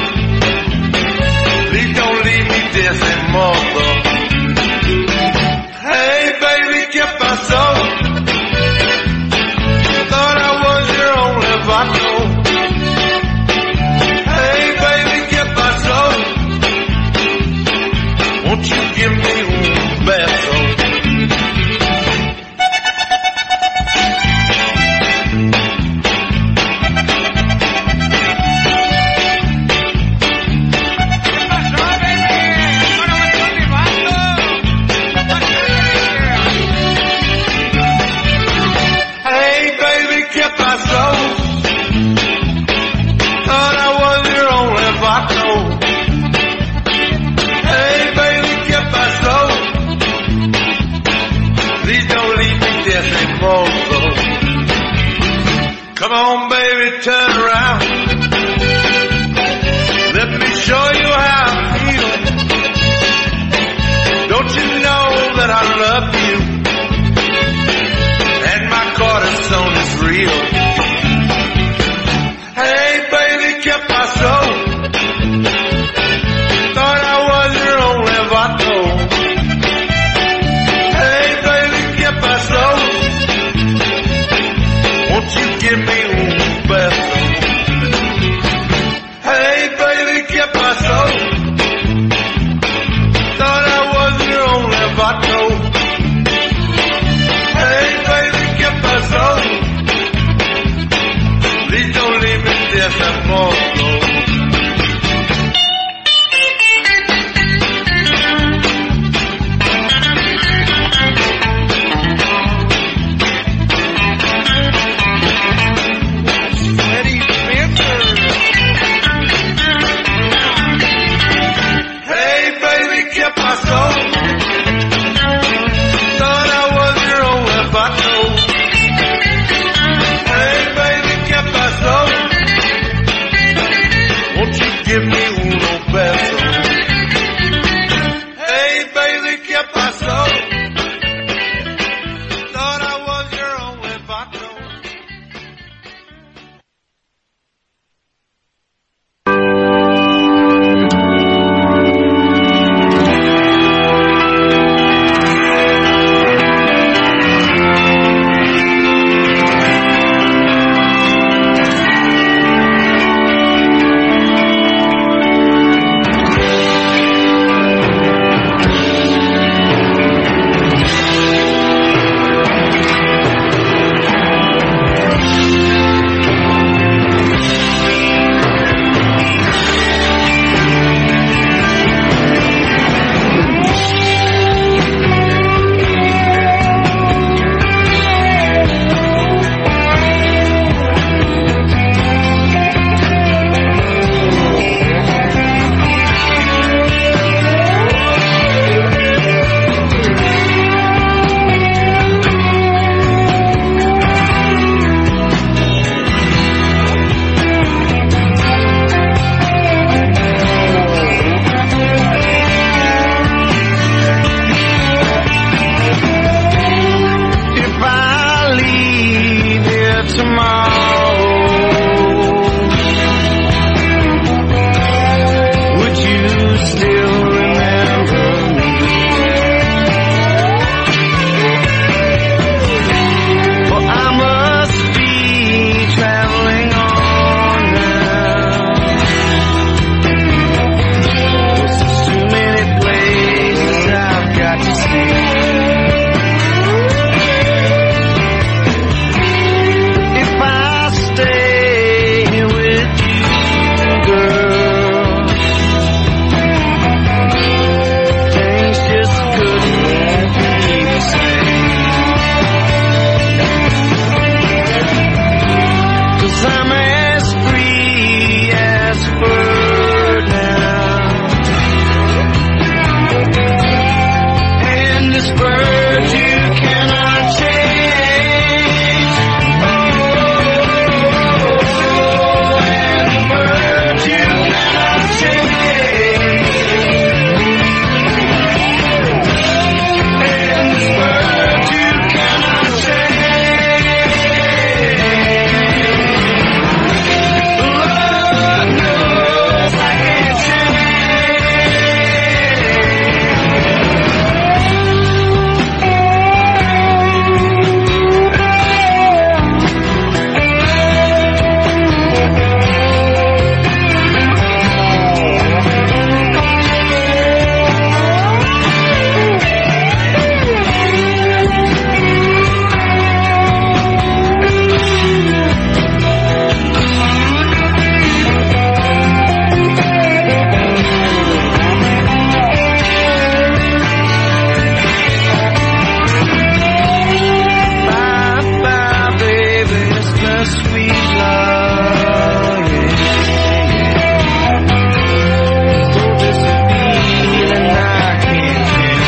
Please don't leave me desimoso. Hey, baby, ¿qué pasó? Thought I was your only vato. Hey, baby, ¿qué pasó? Won't you give me un beso? Come on, baby, turn around. Let me show you how I feel. Don't you know that I love you? And my corazón is real. Hey, baby, ¿qué pasó? Thought I was your only vato. Hey, baby, ¿qué pasó? Won't you give me un beso? Hey, baby, ¿qué pasó? Thought I was your only vato. Hey, baby, ¿qué pasó? Please don't leave me desimoso. 'Cause I'm as free as a bird now. And this bird you cannot change. Oh, and the bird you cannot change. And this bird you cannot change. Lord knows I can't change. Bye, bye, baby, it's the sweet love. Oh, this feeling I can't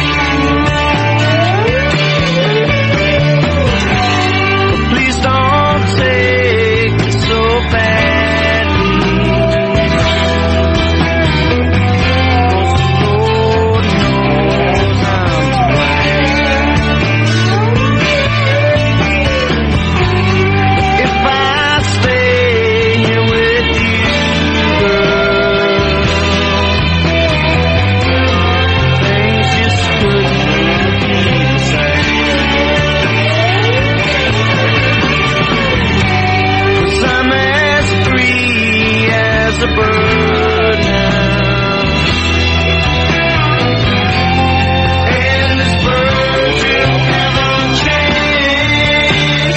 change. Please don't take it so badly. 'Cause the Lord knows I'm to blame. If I stay here with you, girl, things just wouldn't be the same. 'Cause I'm as free as a bird now. And this bird you cannot change.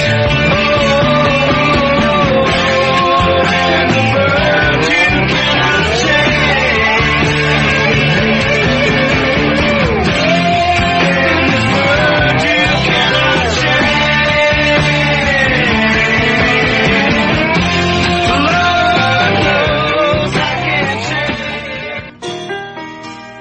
Oh, and the bird you cannot change. And this bird you cannot change. Lord knows I can't change.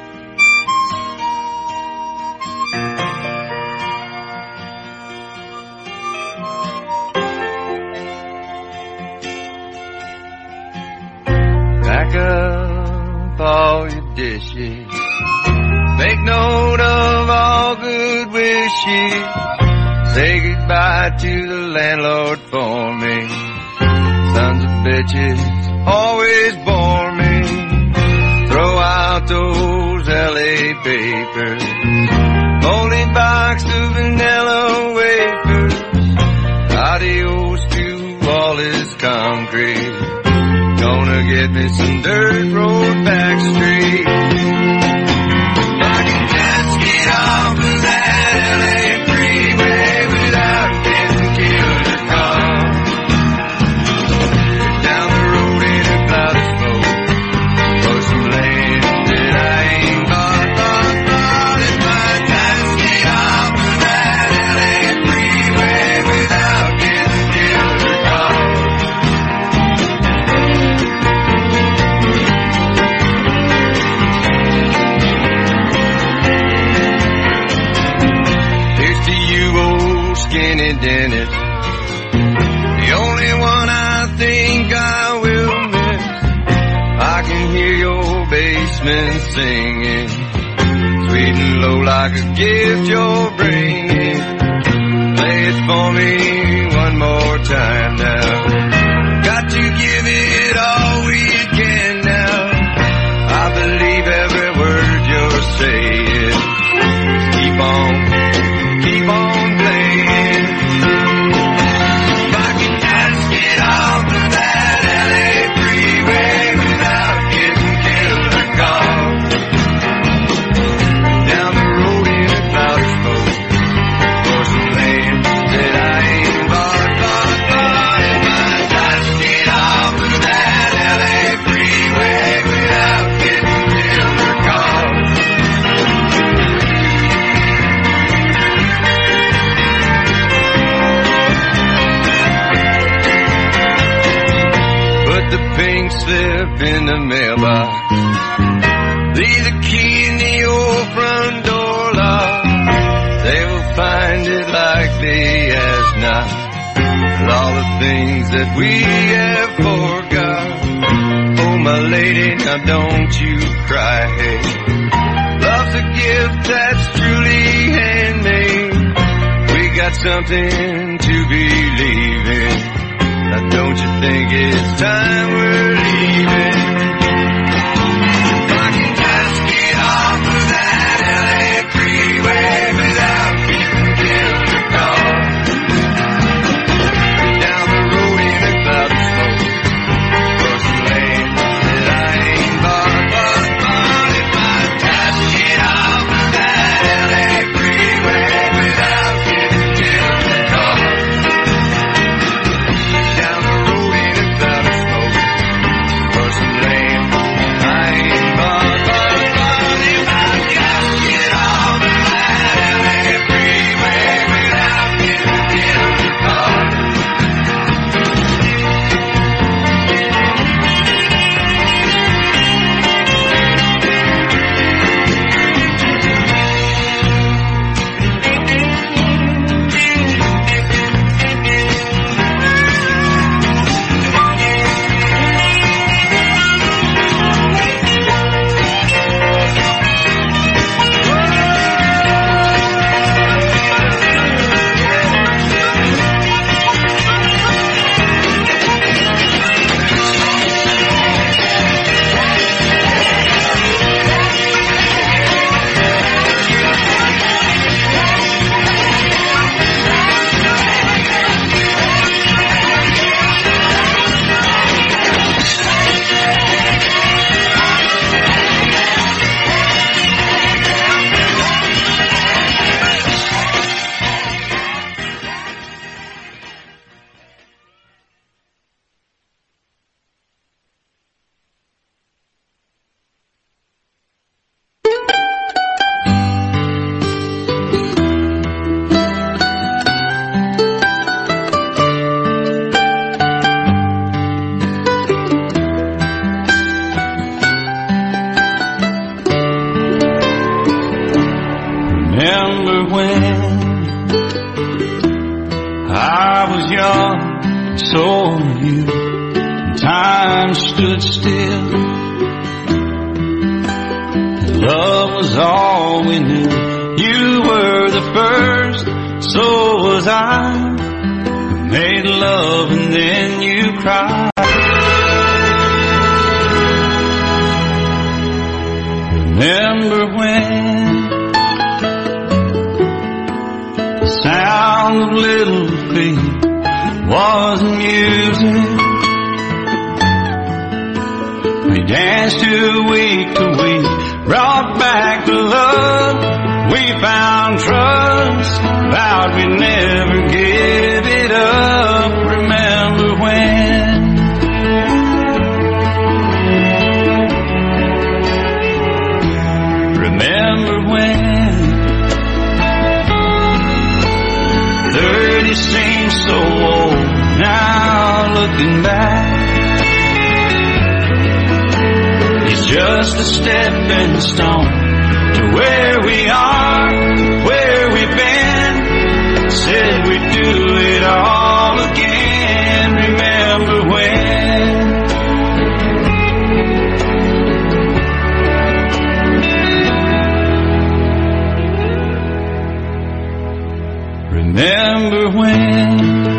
Pack up all your dishes. Make note of all good wishes. Say goodbye to the landlord for me. Sons of bitches always bore me. Throw out those LA papers. Only box of vanilla wafers. Adios to all this concrete. Gonna get me some dirt road back street. I can just get off of that LA freeway without getting killed or caught. Down the road in a cloud of smoke for some land that I ain't bought. If I just get off of that LA freeway without getting killed or caught. Here's to you, old skinny Dennis. The only one I think I will miss. I can hear your basement singing, sweet and low like a gift you're bringing. Play it for me one more time now. Got to give it all we can now. I believe every word you're saying. Keep on playing. If I can just get off of that LA freeway without getting killed or caught. Down the road in a cloud of smoke for some land that I ain't bought. If put the pink slip in the mailbox. Leave the key in the old front door lock. They will find it likely as not. And all the things that we have forgot. Oh, my lady, now don't you cry. Hey, love's a gift that's truly handmade. We got something to believe in. Now don't you think it's time we're leaving? If I can just get off of that LA freeway without getting killed or caught. Down the road in a cloud of smoke, across the lane that I ain't bought. If I just get off of that LA freeway without getting killed or caught. Down the road in a cloud of smoke, across the lane I ain't bought. If I just get off of that LA freeway without getting killed or caught. Remember when I was young, and so were you, and time stood still, and love was all we knew. You were the first, so was I. We made love and then you cried. Remember when sound of little feet was music. We danced to week, brought back the love. We found trust, vowed we'd never give it up. Remember when remember when 30 seems so old now looking back. It's just a stepping stone to where we are, where we've been. Said we'd do it all again. Remember when remember when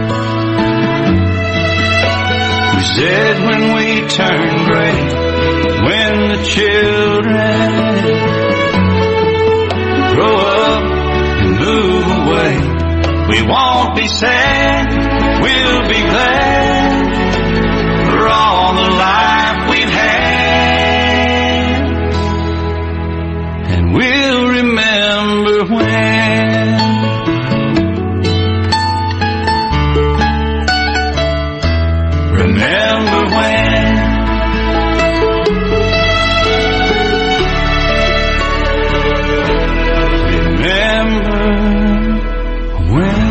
we said when we turn gray, when the children grow up and move away, we won't be sad, we'll be glad for all the life we've had. And we'll remember when remember when remember when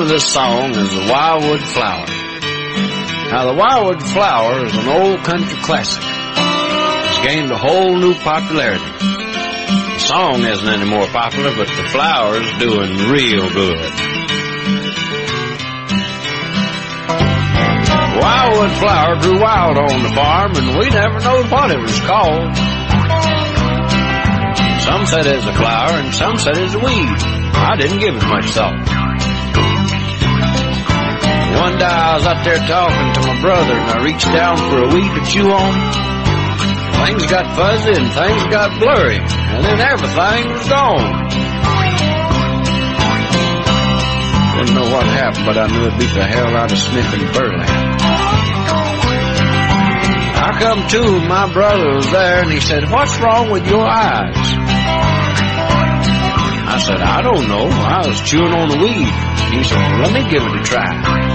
of this song is The Wildwood Flower. Now, The Wildwood Flower is an old country classic. It's gained a whole new popularity. The song isn't any more popular, but the flower's doing real good. Wildwood flower grew wild on the farm, and we never knowed what it was called. Some said it was a flower, and some said it was a weed. I didn't give it much thought. One day I was out there talking to my brother, and I reached down for a weed to chew on. Things got fuzzy and things got blurry, and then everything was gone. Didn't know what happened, but I knew it beat the hell out of sniffing burlap. I come to, my brother was there, and he said, "What's wrong with your eyes?" I said, "I don't know. I was chewing on the weed." He said, "Well, let me give it a try."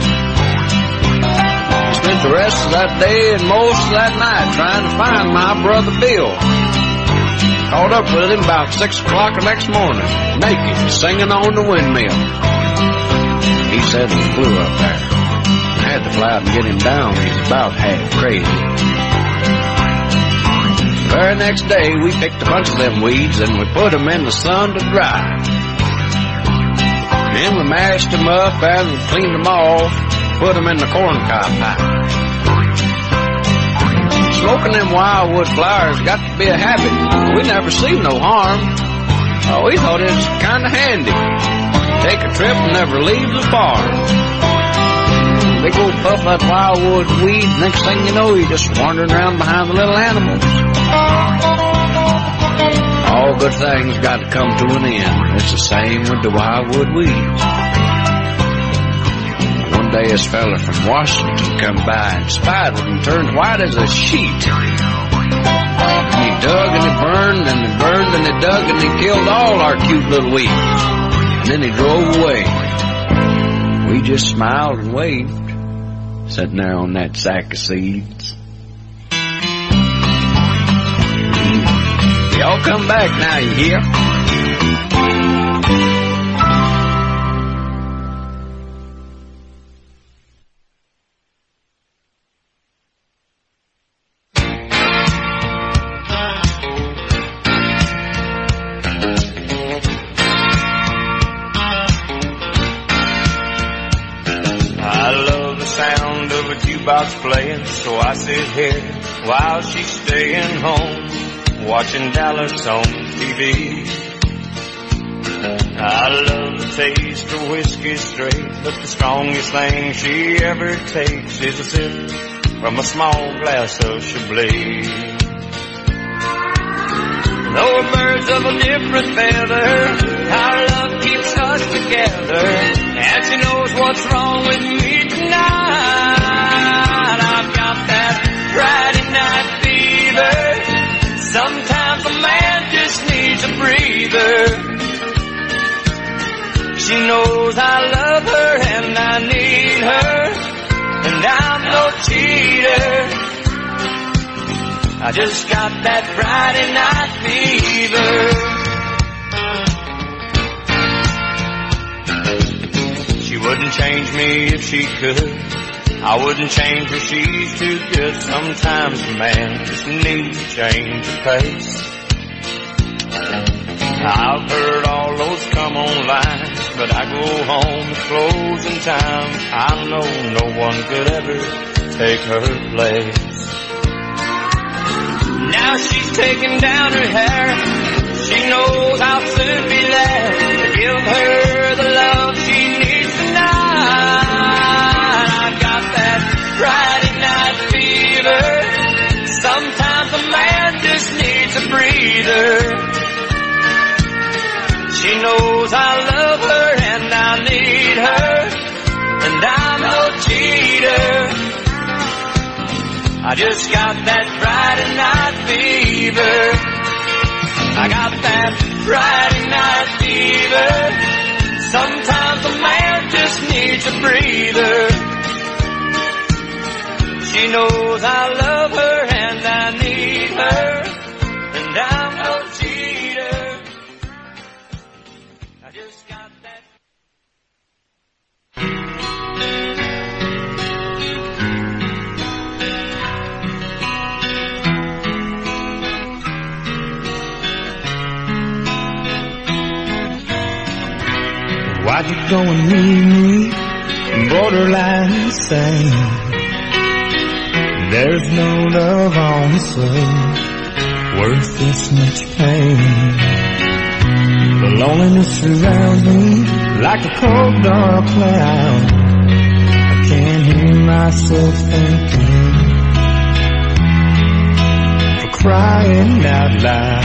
I spent the rest of that day and most of that night trying to find my brother Bill. Caught up with him about 6 o'clock the next morning, naked, singing on the windmill. He said it was blue up there. I had to fly out and get him down. He was about half crazy. The very next day, we picked a bunch of them weeds and we put them in the sun to dry. Then we mashed them up and cleaned them off, put them in the corncob pipe. Smoking them wildwood flowers got to be a habit. We never seen no harm. We thought it was kind of handy. Take a trip and never leave the farm. Big old puff of that wildwood weed, next thing you know, you're just wandering around behind the little animals. All good things got to come to an end. It's the same with the wildwood weeds. One day this fella from Washington come by and spied it and turned white as a sheet. And he dug and he burned and he burned and he dug and he killed all our cute little weeds. And then he drove away. We just smiled and waved, sitting there on that sack of seeds. Y'all come back now, you hear? Playing, so I sit here while she's staying home, watching Dallas on TV. I love the taste of whiskey straight, but the strongest thing she ever takes is a sip from a small glass of Chablis. Though we're birds of a different feather, our love keeps us together, and she knows what's wrong with me tonight. I've got that Friday night fever. Sometimes a man just needs a breather. She knows I love her and I need her, and I'm no cheater. I just got that Friday night fever. She wouldn't change me if she could. I wouldn't change her, she's too good. Sometimes a man just needs a change of pace. I've heard all those come on lines, but I go home at closing time. I know no one could ever take her place. Now she's taking down her hair. She knows I'll soon be there to give her the love she needs tonight. I've got that Friday night fever. Sometimes a man just needs a breather. She knows I love her and I need her, and I'm no cheater. I just got that Friday night fever. I got that Friday night fever. Sometimes a man just needs a breather. She knows I love her and I need her, and I'm no cheater. I just got that. Why'd you go and leave me borderline insane? There's no love on this earth worth this much pain. The loneliness surrounds me like a cold dark cloud. I can't hear myself thinking, for crying out loud.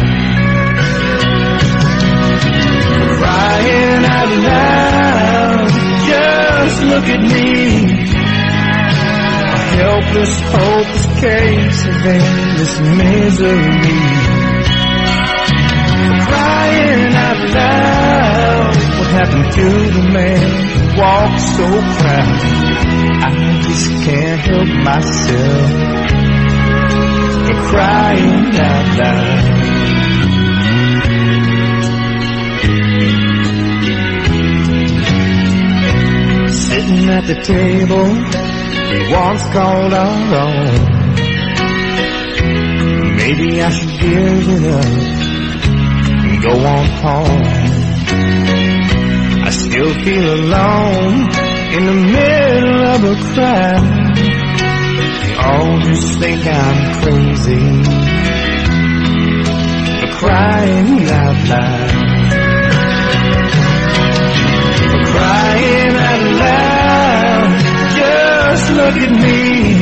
For crying out loud, just look at me. A helpless, hopeless case of endless misery. Crying out loud, what happened to the man who walked so proud? I just can't help myself for crying out loud. Sitting at the table we once called our own. Maybe I should give it up and go on home. I still feel alone in the middle of a crowd. They all just think I'm crazy for crying out loud. For crying out loud, just look at me.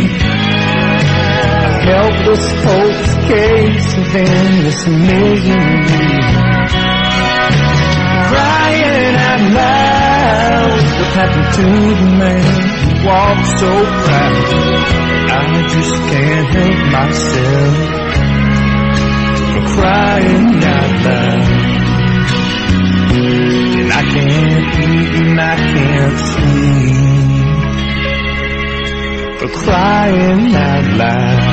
A helpless, hopeless case of endless misery. Crying out loud, what happened to the man who walked so proud? I just can't help myself for crying out loud. And I can't eat and I can't sleep for crying out loud.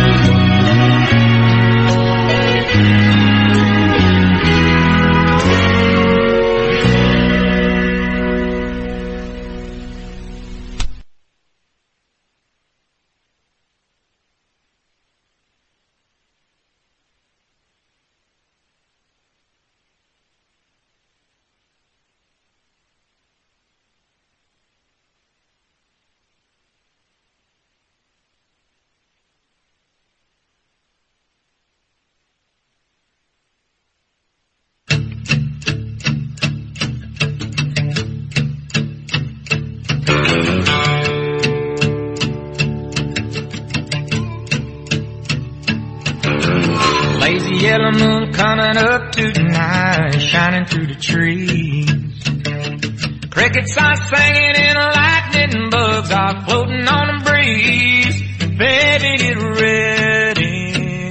Yellow moon coming up tonight, shining through the trees. Crickets are singing and lightning bugs are floating on the breeze. Baby, get ready.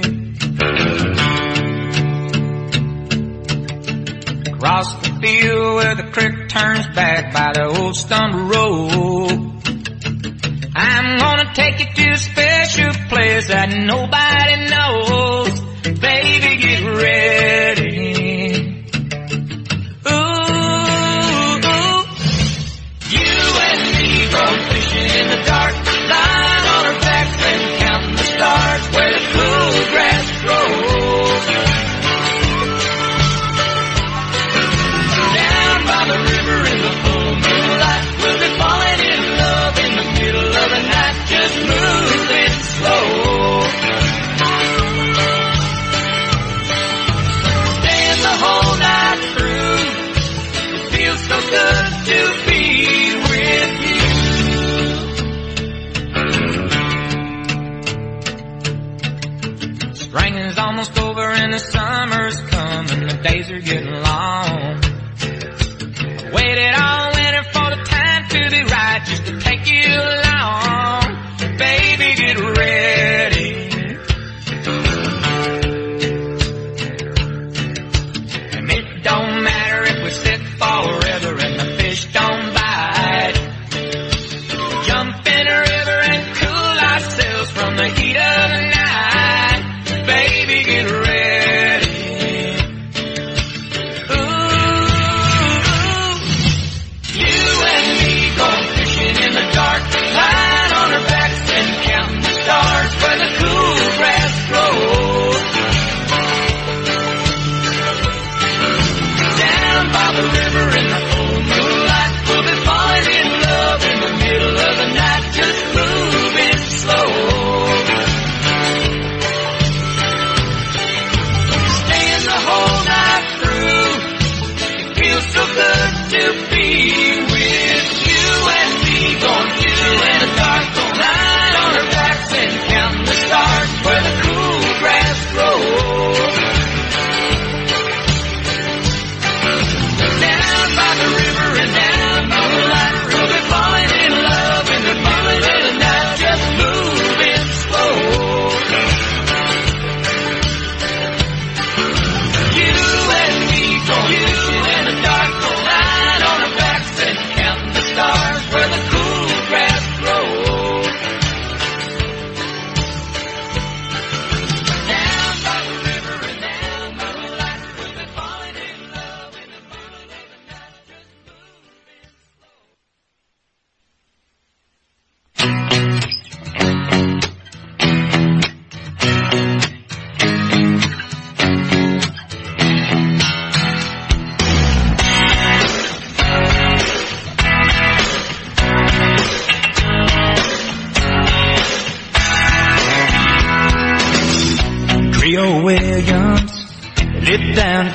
Across the field where the creek turns back by the old stone road, I'm gonna take you to a special place that nobody knows. Baby, get ready. Ooh, you and me going fishing in the dark, lying on our backs and counting the stars where the cool grass grows. Down by the river in the full moonlight, we'll be falling in love in the middle of the night, just moving slow. Whole night through, it feels so good to be with you. Spring is almost over and the summer's come and the days are getting long. Waited all winter for the time to be right, just to take you along. Baby, get ready. Don't matter if we sit forever and the fish don't bite. Jump in the river and cool ourselves from the heat of the night. Baby, get ready.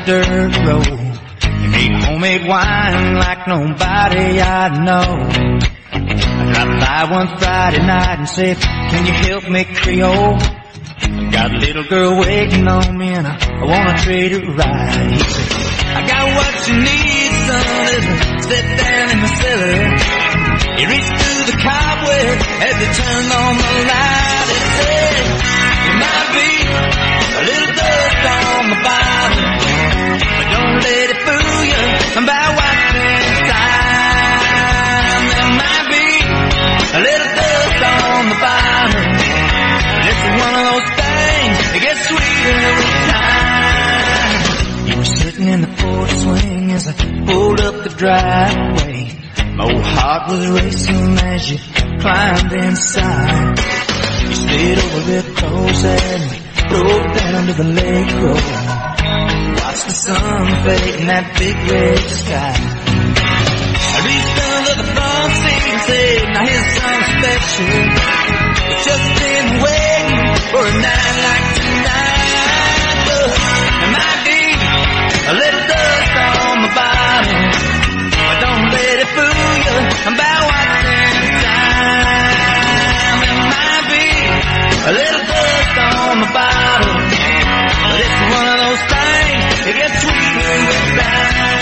dirt road. He made homemade wine like nobody I know. I dropped by one Friday night and said, can you help me Creole? I got a little girl waiting on me and I wanna trade her ride. He said, I got what you need, son, listen, step down in the cellar. He reached through the cobweb as he turned on the light. He said, there might be a little dust on the bottom, but don't let it fool you about what's inside. There might be a little dust on the bottom, but it's one of those things that gets sweeter with time. You were sitting in the porch swing as I pulled up the driveway. My old heart was racing as you climbed inside. You stayed over real close and we drove down to the lake road. Watched the sun fade in that big red sky. I reached under the front seat and said, now here's something special. It's just been waiting for a night like tonight. There might be a little dust on the bottom, but don't let it fool you about what's inside. There might be a little dust on the bottom, but it's one of those things that gets sweeter with time.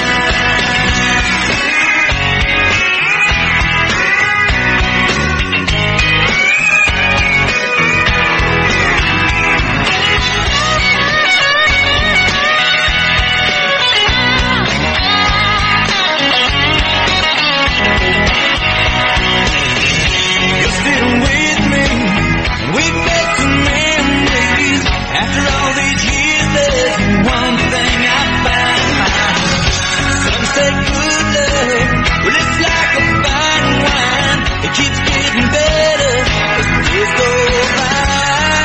After all these years, there's one thing I found. Some say good love, well it's like a fine wine. It keeps getting better as the years go by.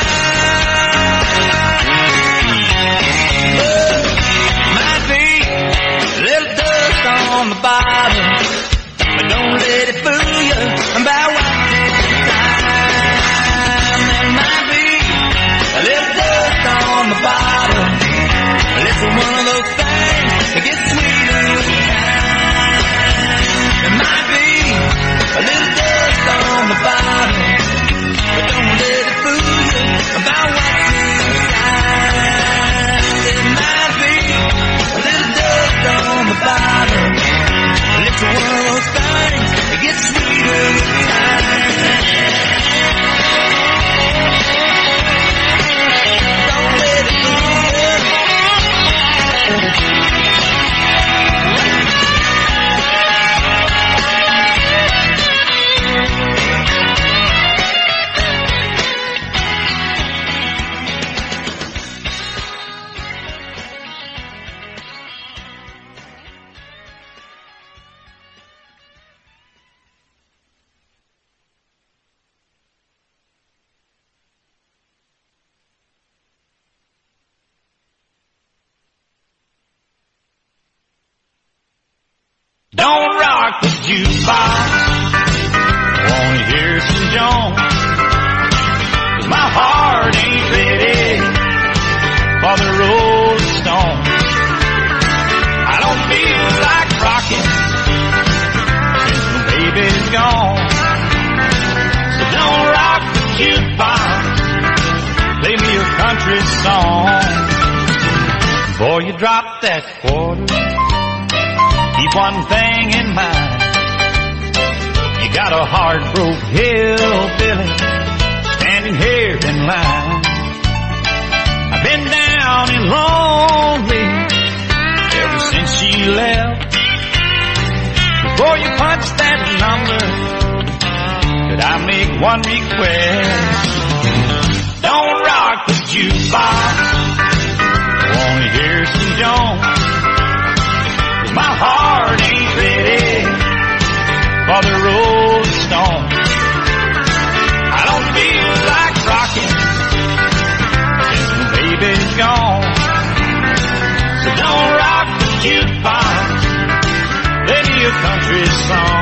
Might be a little dust on the bottom, but don't let it fool you about what's inside. There might be a little dust on the bottom, but it's one of those things that gets sweeter with time. There might be a little dust on the bottom, but don't let it fool you about what's inside. There might be a little dust on the bottom, but it's one of those things that gets sweeter with time. Don't rock the jukebox, I wanna hear some Jones, 'cause my heart ain't ready for the Rolling Stones. I don't feel like rocking since my baby's gone. So don't rock the jukebox, play me your country song. Before you drop that quarter, keep one thing in mind. You got a heart-broke hillbilly standing here in line. I've been down and lonely ever since she left. Before you punch that number, could I make one request? Don't rock the jukebox, I wanna hear some Jones. My heart ain't ready for the Rolling Stones. I don't feel like rocking since my baby's gone. So don't rock the jukebox, play me a country song.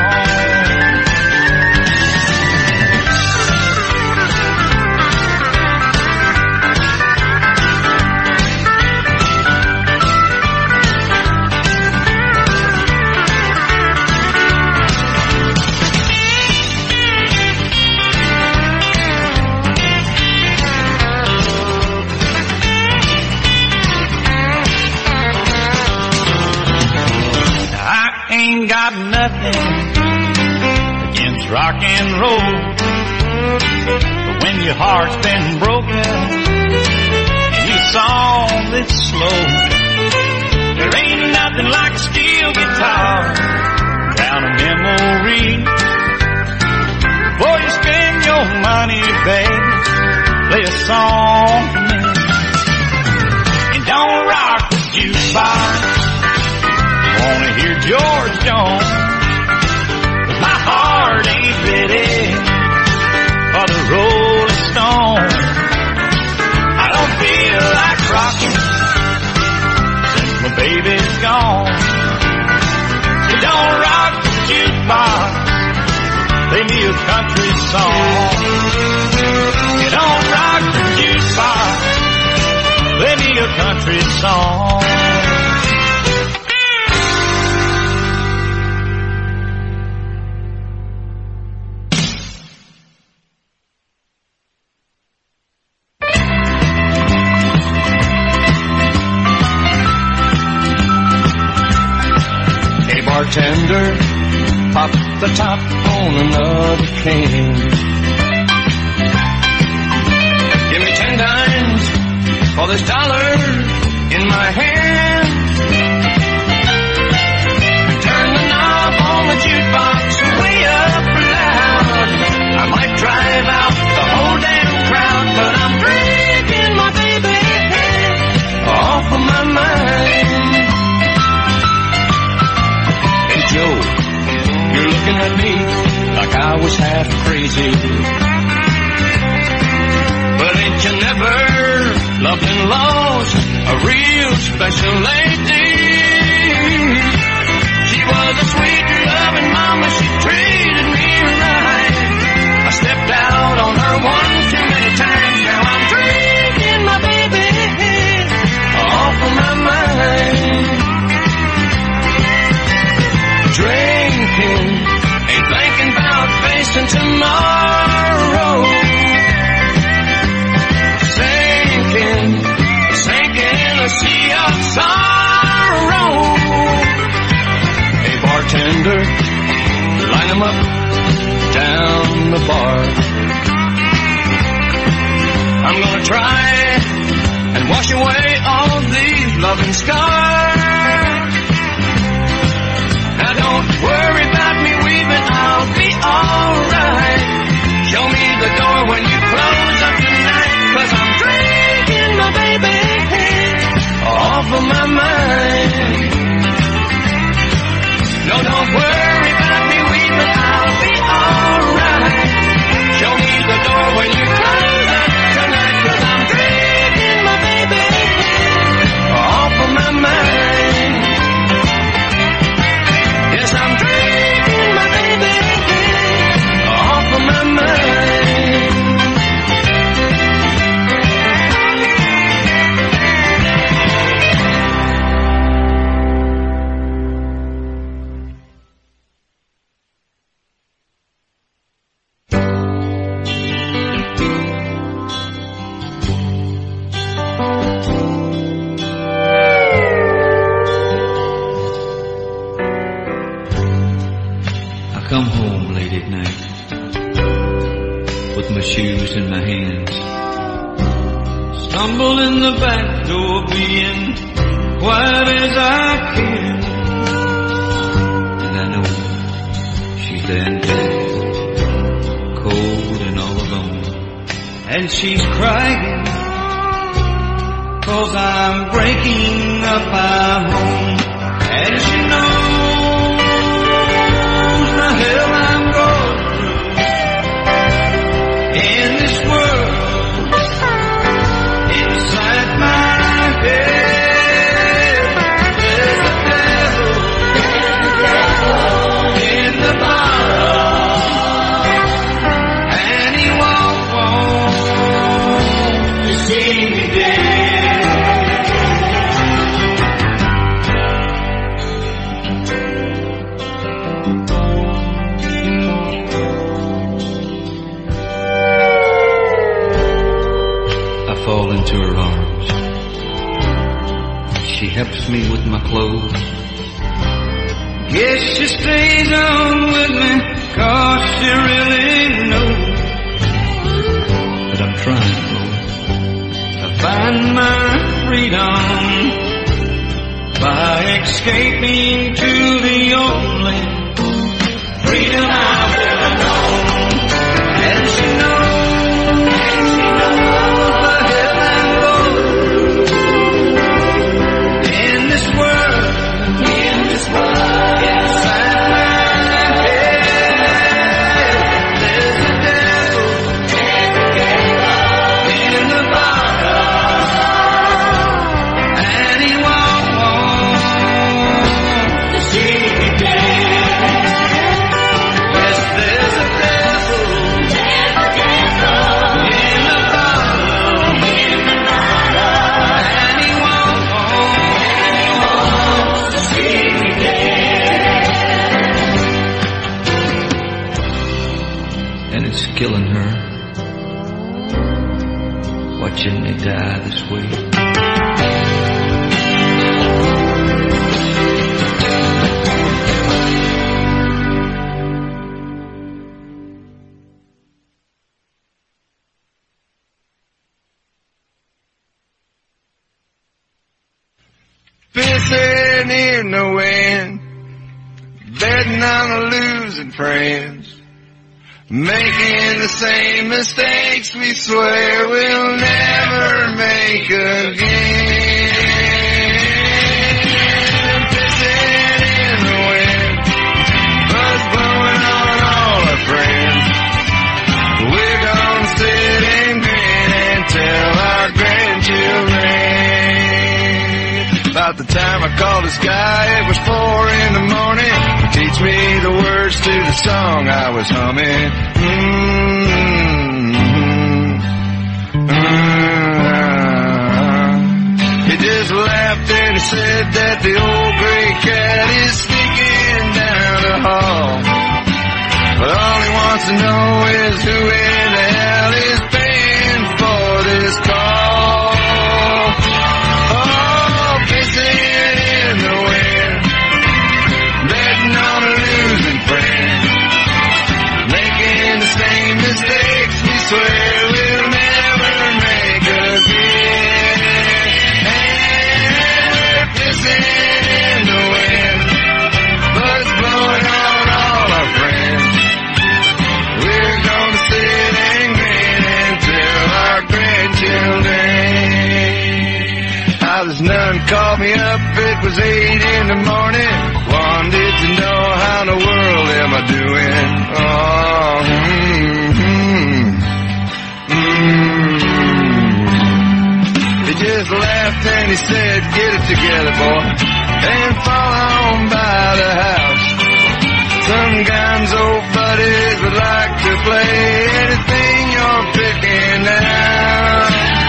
nothing against rock and roll. But when your heart's been broken, you need a song that's slow. There ain't nothing like a steel guitar, drown a memory. Before you spend your money, baby, play a song for me. And don't rock the jukebox, I wanna hear George Jones, 'cause my heart ain't ready for the Rolling Stones. I don't feel like rocking since my baby's gone. So don't rock the jukebox, play me a country song. You don't rock the jukebox, play me a country song. Hey bartender, pop the top on another can. Give me 10 dimes for this dollar in my hand. Turn the knob on the jukebox way up loud. I might drive out the whole damn crowd, but I'm drinking my baby off of my mind. Hey Joe, you're looking at me like I was half crazy. But ain't you never loved and lost a real special lady? She was a sweet loving mama, she treated me right. I stepped out on her one too many times, now I'm drinking my baby off of my mind. Drinking, ain't thinking about facing tomorrow. Sinking in a sea of sorrow. Hey bartender, line 'em up down the bar. I'm gonna try and wash away all of these loving scars. Now don't worry about me weeping, I'll be alright. Show me the door when you close up tonight, 'cause I'm drinking my baby off of my mind. No, don't worry about me weeping, I'll be alright. Show me the door when you close up tonight, 'cause I'm drinking my baby off of my mind. Yes, I'm drinking my baby off of my mind. I come home late at night with my shoes in my hands, stumble in the back door being quiet as I can, and I know she's there in bed, cold and all alone, and she's crying 'cause I'm breaking up our home, and she knows the hell I'm going through in this world. Inside my head, there's a devil in the bottle, and he won't want to see me dead. Fall into her arms. She helps me with my clothes, Guess she stays on with me 'cause she really knows that I'm trying, Lord, to find my freedom by escaping to the only freedom I've ever known. And she knows the heaven goes in this world, inside my head, there's a devil in the bottom, and he won't see me dead. Yes, there's a devil in the bottom, and he won't see me dead. And it's killing her, watching me die this way. Pissing in the wind, betting on the losing friends, making the same mistakes we swear we'll never make again. Pissing in the wind, buzz blowing on all our friends. We're gonna sit and grin and tell our grandchildren. About the time I called this guy, it was 4 in the morning. Teach me the words to the song I was humming. He just laughed and he said that the old gray cat is sneaking down the hall. But all he wants to know is who in the hell is paying for this call. Oh, pissing in the wind, betting on a losing friend, making the same mistakes we swear we'll never make again. Pissing in the wind, buzz blowing on all our friends. We're gonna sit and grin and tell our grandchildren how there's none called me up. It was 8 in the morning. Wanted to know how in the world am I doing. Oh, He just laughed and he said, get it together, boy, and fall on by the house. Some guns, old buddies, would like to play anything you're picking out.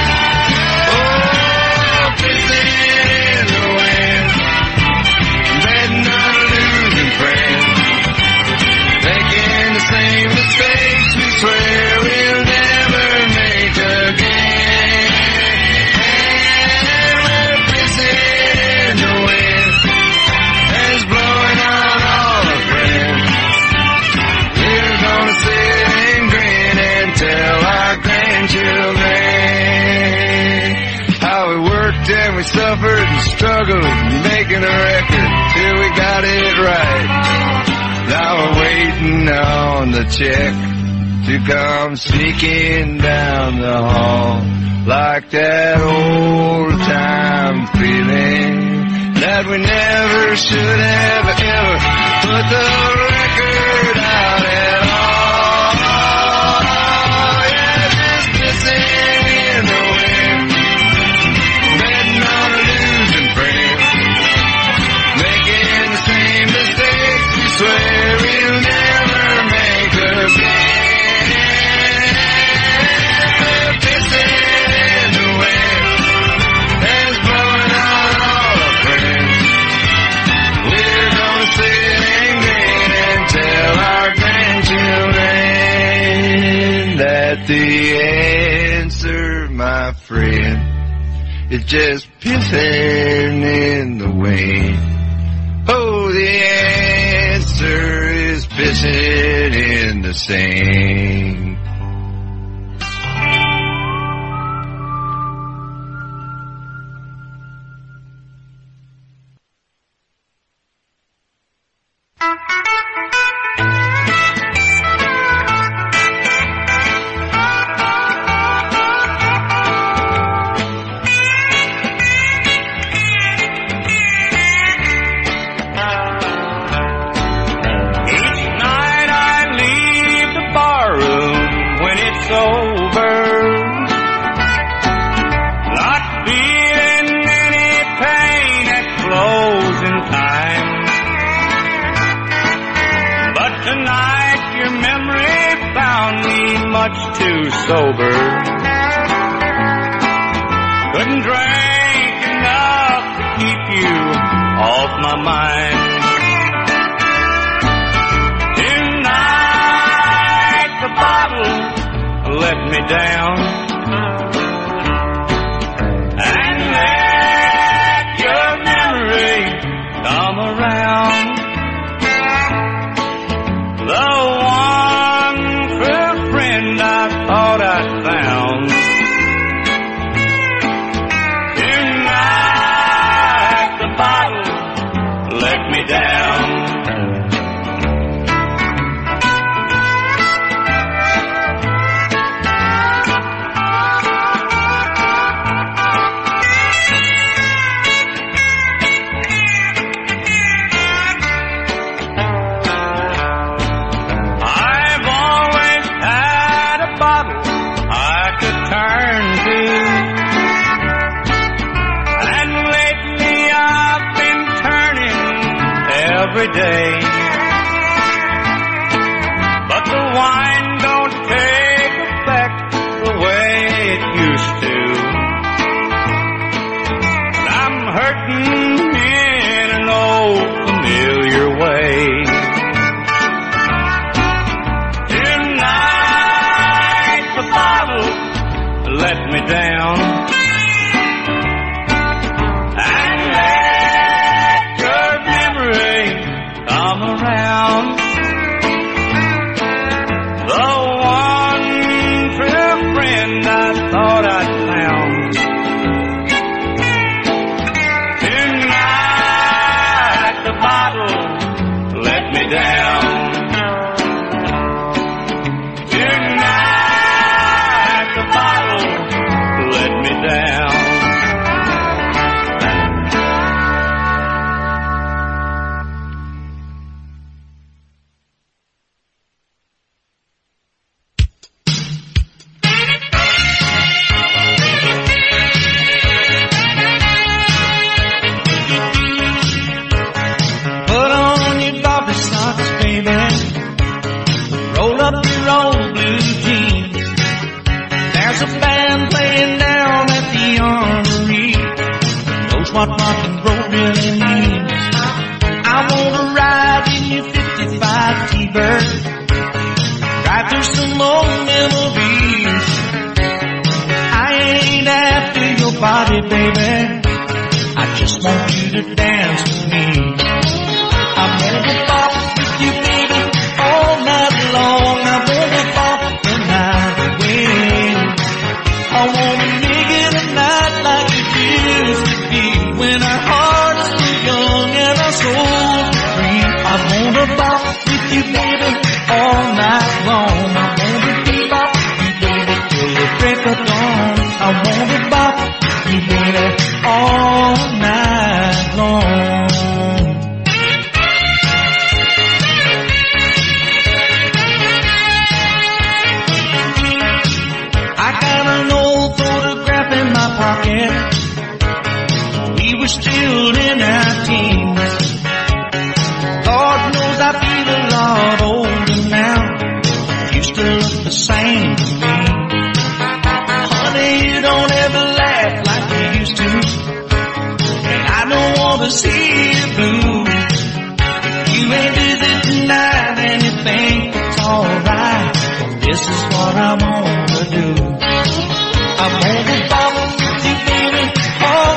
Oh, pissing in the wind, betting on a losing friend, making the same mistakes we swear we'll never make again. And we're pissing in the wind, and it's blowing on all our friends. We're gonna sit and grin and tell our grandchildren how we worked and we suffered and struggled making a record till we got it right. Now we're waiting on the check to come sneaking down the hall, like that old time feeling that we never should have ever put the record out at all. Yeah, just pissing in the wind, betting on a losing friend, making the same mistakes we swear we'll never make again. Pissing in the wind, and it's blowing on all our friends. We're gonna sit and grin and tell our grandchildren that the answer, my friend, is just pissing in the wind. Oh, the answer monster is pissing in the sink.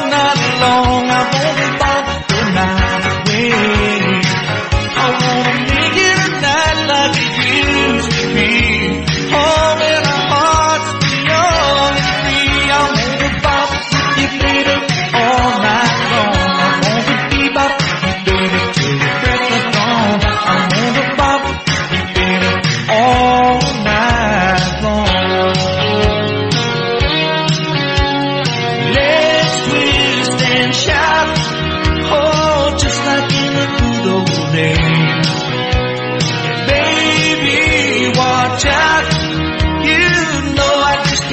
I wanna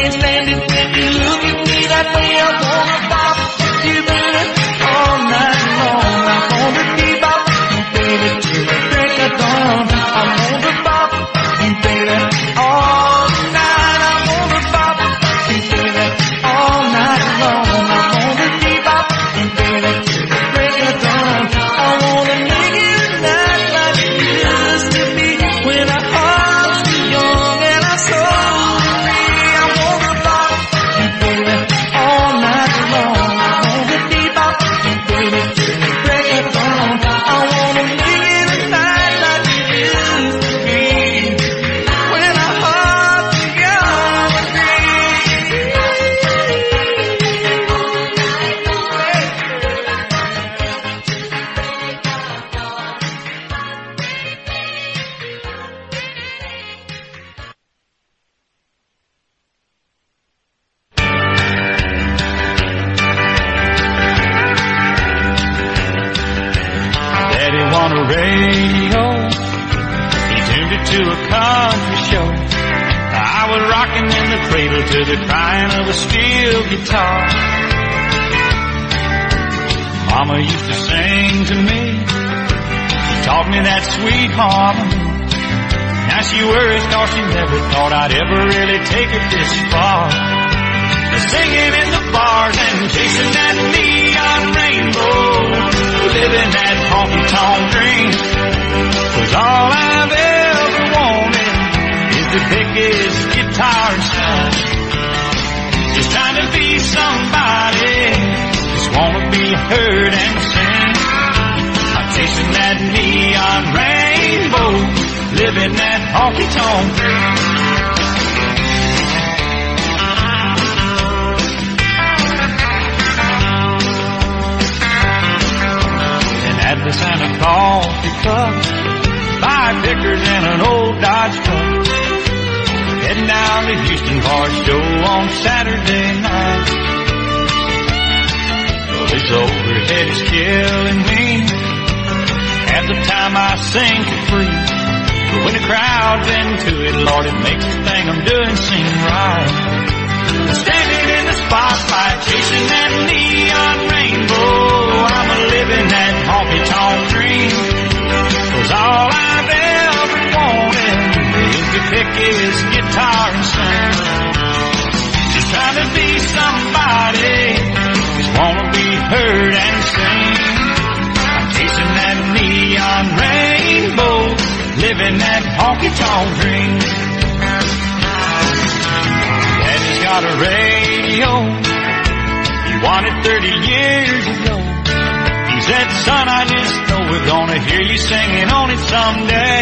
can't stand it when you look at me that way. I wanna bop you, baby, all night long. I wanna bebop you, baby, till the break of dawn. I wanna bop you, baby, all night. I wanna bop you, baby, all night long. I wanna bebop you, baby, till the break of dawn. I wanna make it a night like it used to be when our hearts were young and our souls were free. I wanna bop you, baby, all night long. I wanna bebop you, baby, till the break of dawn. I wanna make it a night like it used to be when our hearts were young and Daddy want a radio. He tuned it to a country show. I was rocking in the cradle to the crying of a steel guitar. Mama used to sing to me. She taught me that sweet harmony. Now she worries 'cause she never thought I'd ever really take it this far. Singing in the bars and chasing that neon rainbow, living that honky-tonk dream. 'Cause all I've ever wanted is to pick his guitar and sing. Just trying to be somebody, just wanna be heard and sing. I'm chasing that neon rainbow, living that honky-tonk dream. At the Santa Coffee Club, 5 pickers and an old Dodge truck, heading down to Houston for a show on Saturday night. Well, this overhead is killing me. Half the time I sing for free, but when the crowd's into it, Lord, it makes the thing I'm doing seem right. Standing in the spotlight, chasing that neon rainbow, I'm a living that honky-tonk dream. 'Cause all I've ever wanted is to pick his guitar and sing. Just trying to be somebody, just wanna be heard and sing. I'm chasing that neon rainbow, living that honky-tonk dream. Daddy's got a radio, he won it 30 years ago. He said, son, I just know we're gonna hear you singing on it someday.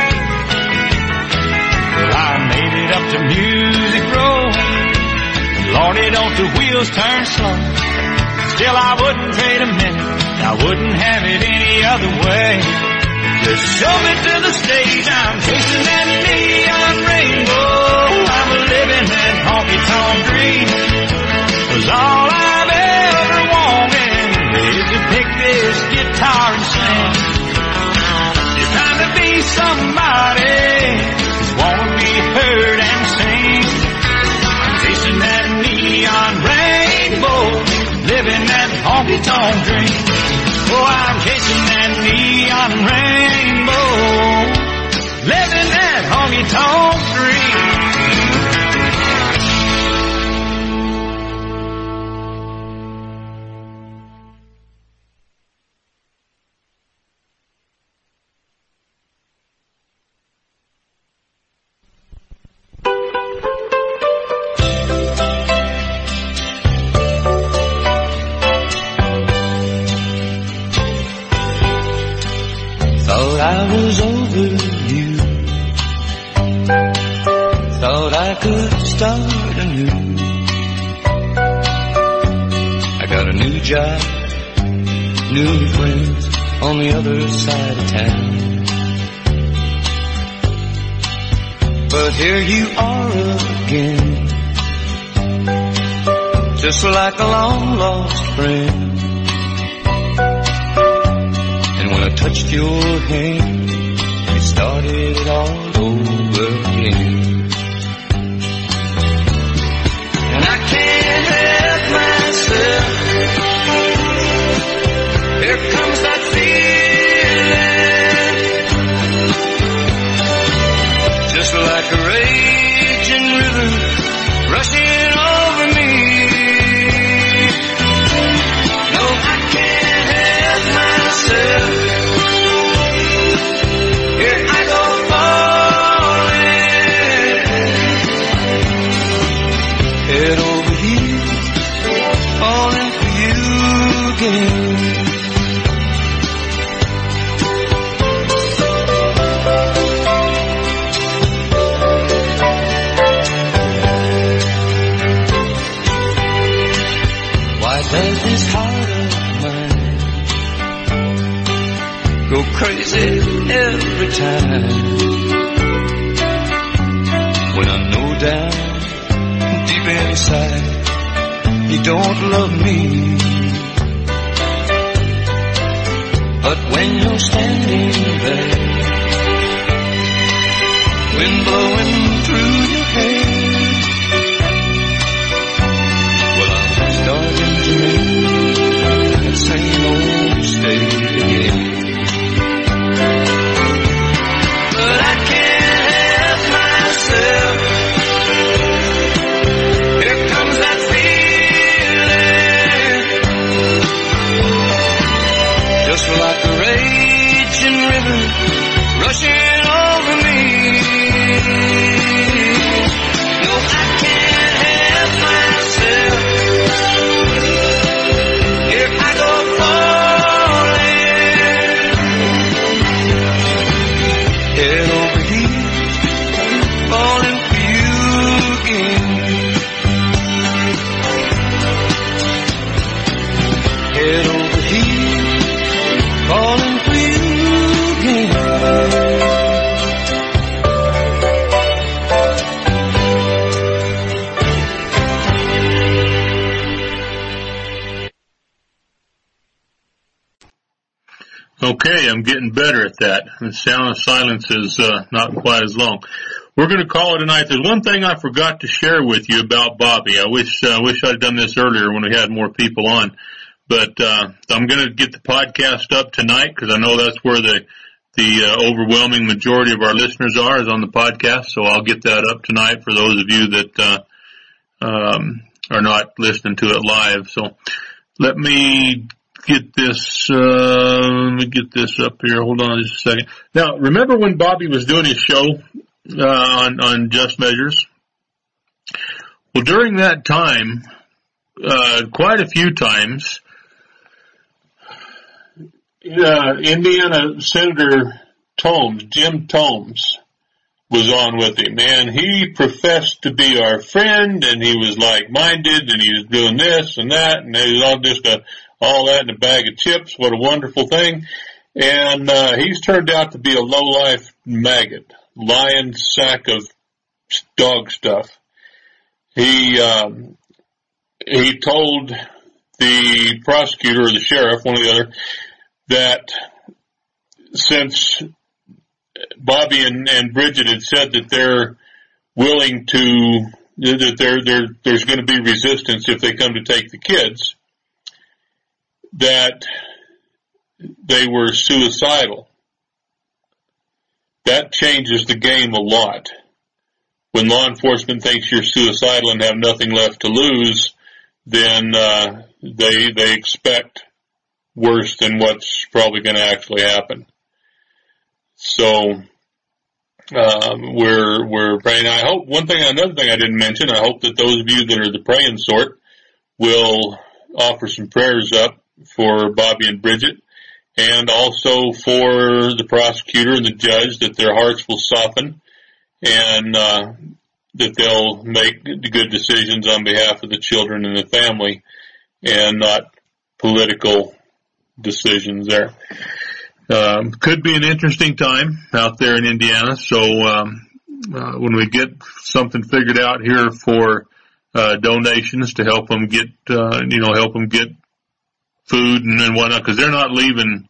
Well, I made it up to Music Row. Lordy, don't the wheels turn slow. Still, I wouldn't trade a minute, I wouldn't have it any other way. Just show me to the stage, I'm chasing that neon rainbow. I'm a living that honky-tonk dream. 'Cause all I've ever wanted is to pick this guitar and sing. Just trying to be somebody, just wanna be heard and sing. I'm chasing that neon rainbow, living that honky-tonk dream. Oh, I'm chasing that neon rainbow, living that honky-tonk dream. Thought I was over you. Thought I could start anew. I got a new job, new friends on the other side of town. But here you are again, just like a long lost friend. And when I touched your hand, it started all over again. like a raging river rushing over me. No, I can't help myself. Here I go falling, head over heels, falling for you again. Does this heart of mine go crazy every time when I know down deep inside you don't love me? But when you're standing there, wind blowing through your hair, starting to make that same old mistake again. But I can't help myself. Here comes that feeling, just like a raging river rushing over me. No, I can't help myself. Head over heels, falling for you again. Head over heels, falling for you again. Okay, I'm getting better at that. The sound of silence is not quite as long. We're going to call it a night. There's one thing I forgot to share with you about Bobby. I wish I'd done this earlier when we had more people on. But I'm going to get the podcast up tonight because I know that's where the overwhelming majority of our listeners are, is on the podcast. So I'll get that up tonight for those of you that are not listening to it live. So let me get this up here. Hold on just a second. Now, remember when Bobby was doing his show on Just Measures? Well, during that time, quite a few times, Indiana Senator Jim Tomes, was on with him, and he professed to be our friend, and he was like-minded, and he was doing this and that, and it was all just all that in a bag of chips. What a wonderful thing. And he's turned out to be a low-life maggot, lying sack of dog stuff. He told the prosecutor or the sheriff, one or the other, that since Bobby and Bridget had said that they're willing to, that there's going to be resistance if they come to take the kids, that they were suicidal. That changes the game a lot. When law enforcement thinks you're suicidal and have nothing left to lose, then they expect worse than what's probably going to actually happen. So we're praying. I hope another thing I didn't mention, I hope that those of you that are the praying sort will offer some prayers up for Bobby and Bridget, and also for the prosecutor and the judge, that their hearts will soften and that they'll make good decisions on behalf of the children and the family and not political decisions there. Could be an interesting time out there in Indiana. So when we get something figured out here for donations to help them get food and whatnot, because they're not leaving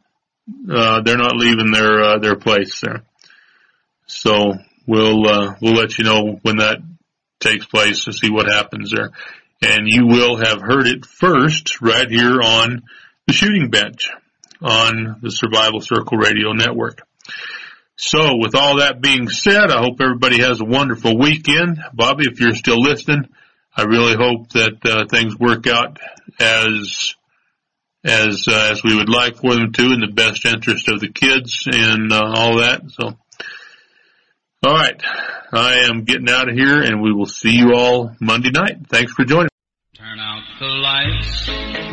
their place there. So we'll let you know when that takes place to see what happens there. And you will have heard it first right here on the Shooting Bench on the Survival Circle Radio Network. So with all that being said, I hope everybody has a wonderful weekend. Bobby, if you're still listening, I really hope that things work out as we would like for them to, in the best interest of the kids and all that. So, all right, I am getting out of here, and we will see you all Monday night. Thanks for joining. Turn out the lights.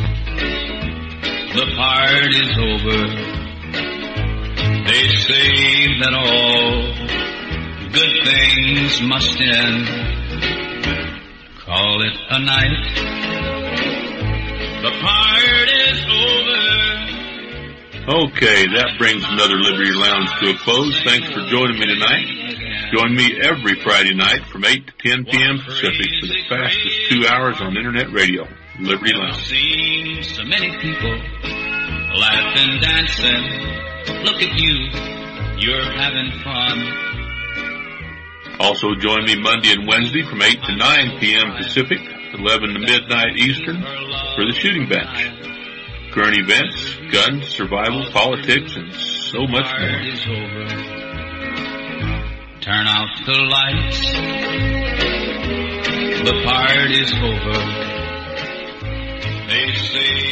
The party's over. They say that all good things must end. Call it a night. The party's over. Okay, that brings another Liberty Lounge to a close. Thanks for joining me tonight. Join me every Friday night from 8 to 10 p.m. Pacific for the fastest 2 hours on Internet radio, Liberty Lounge. I've seen so many people laughing, dancing. Look at you, you're having fun. Also join me Monday and Wednesday from 8 to 9 p.m. Pacific, 11 to midnight Eastern for the Shooting Bench. Current events, guns, survival, politics, and so much more. Turn out the lights. The party's over. They say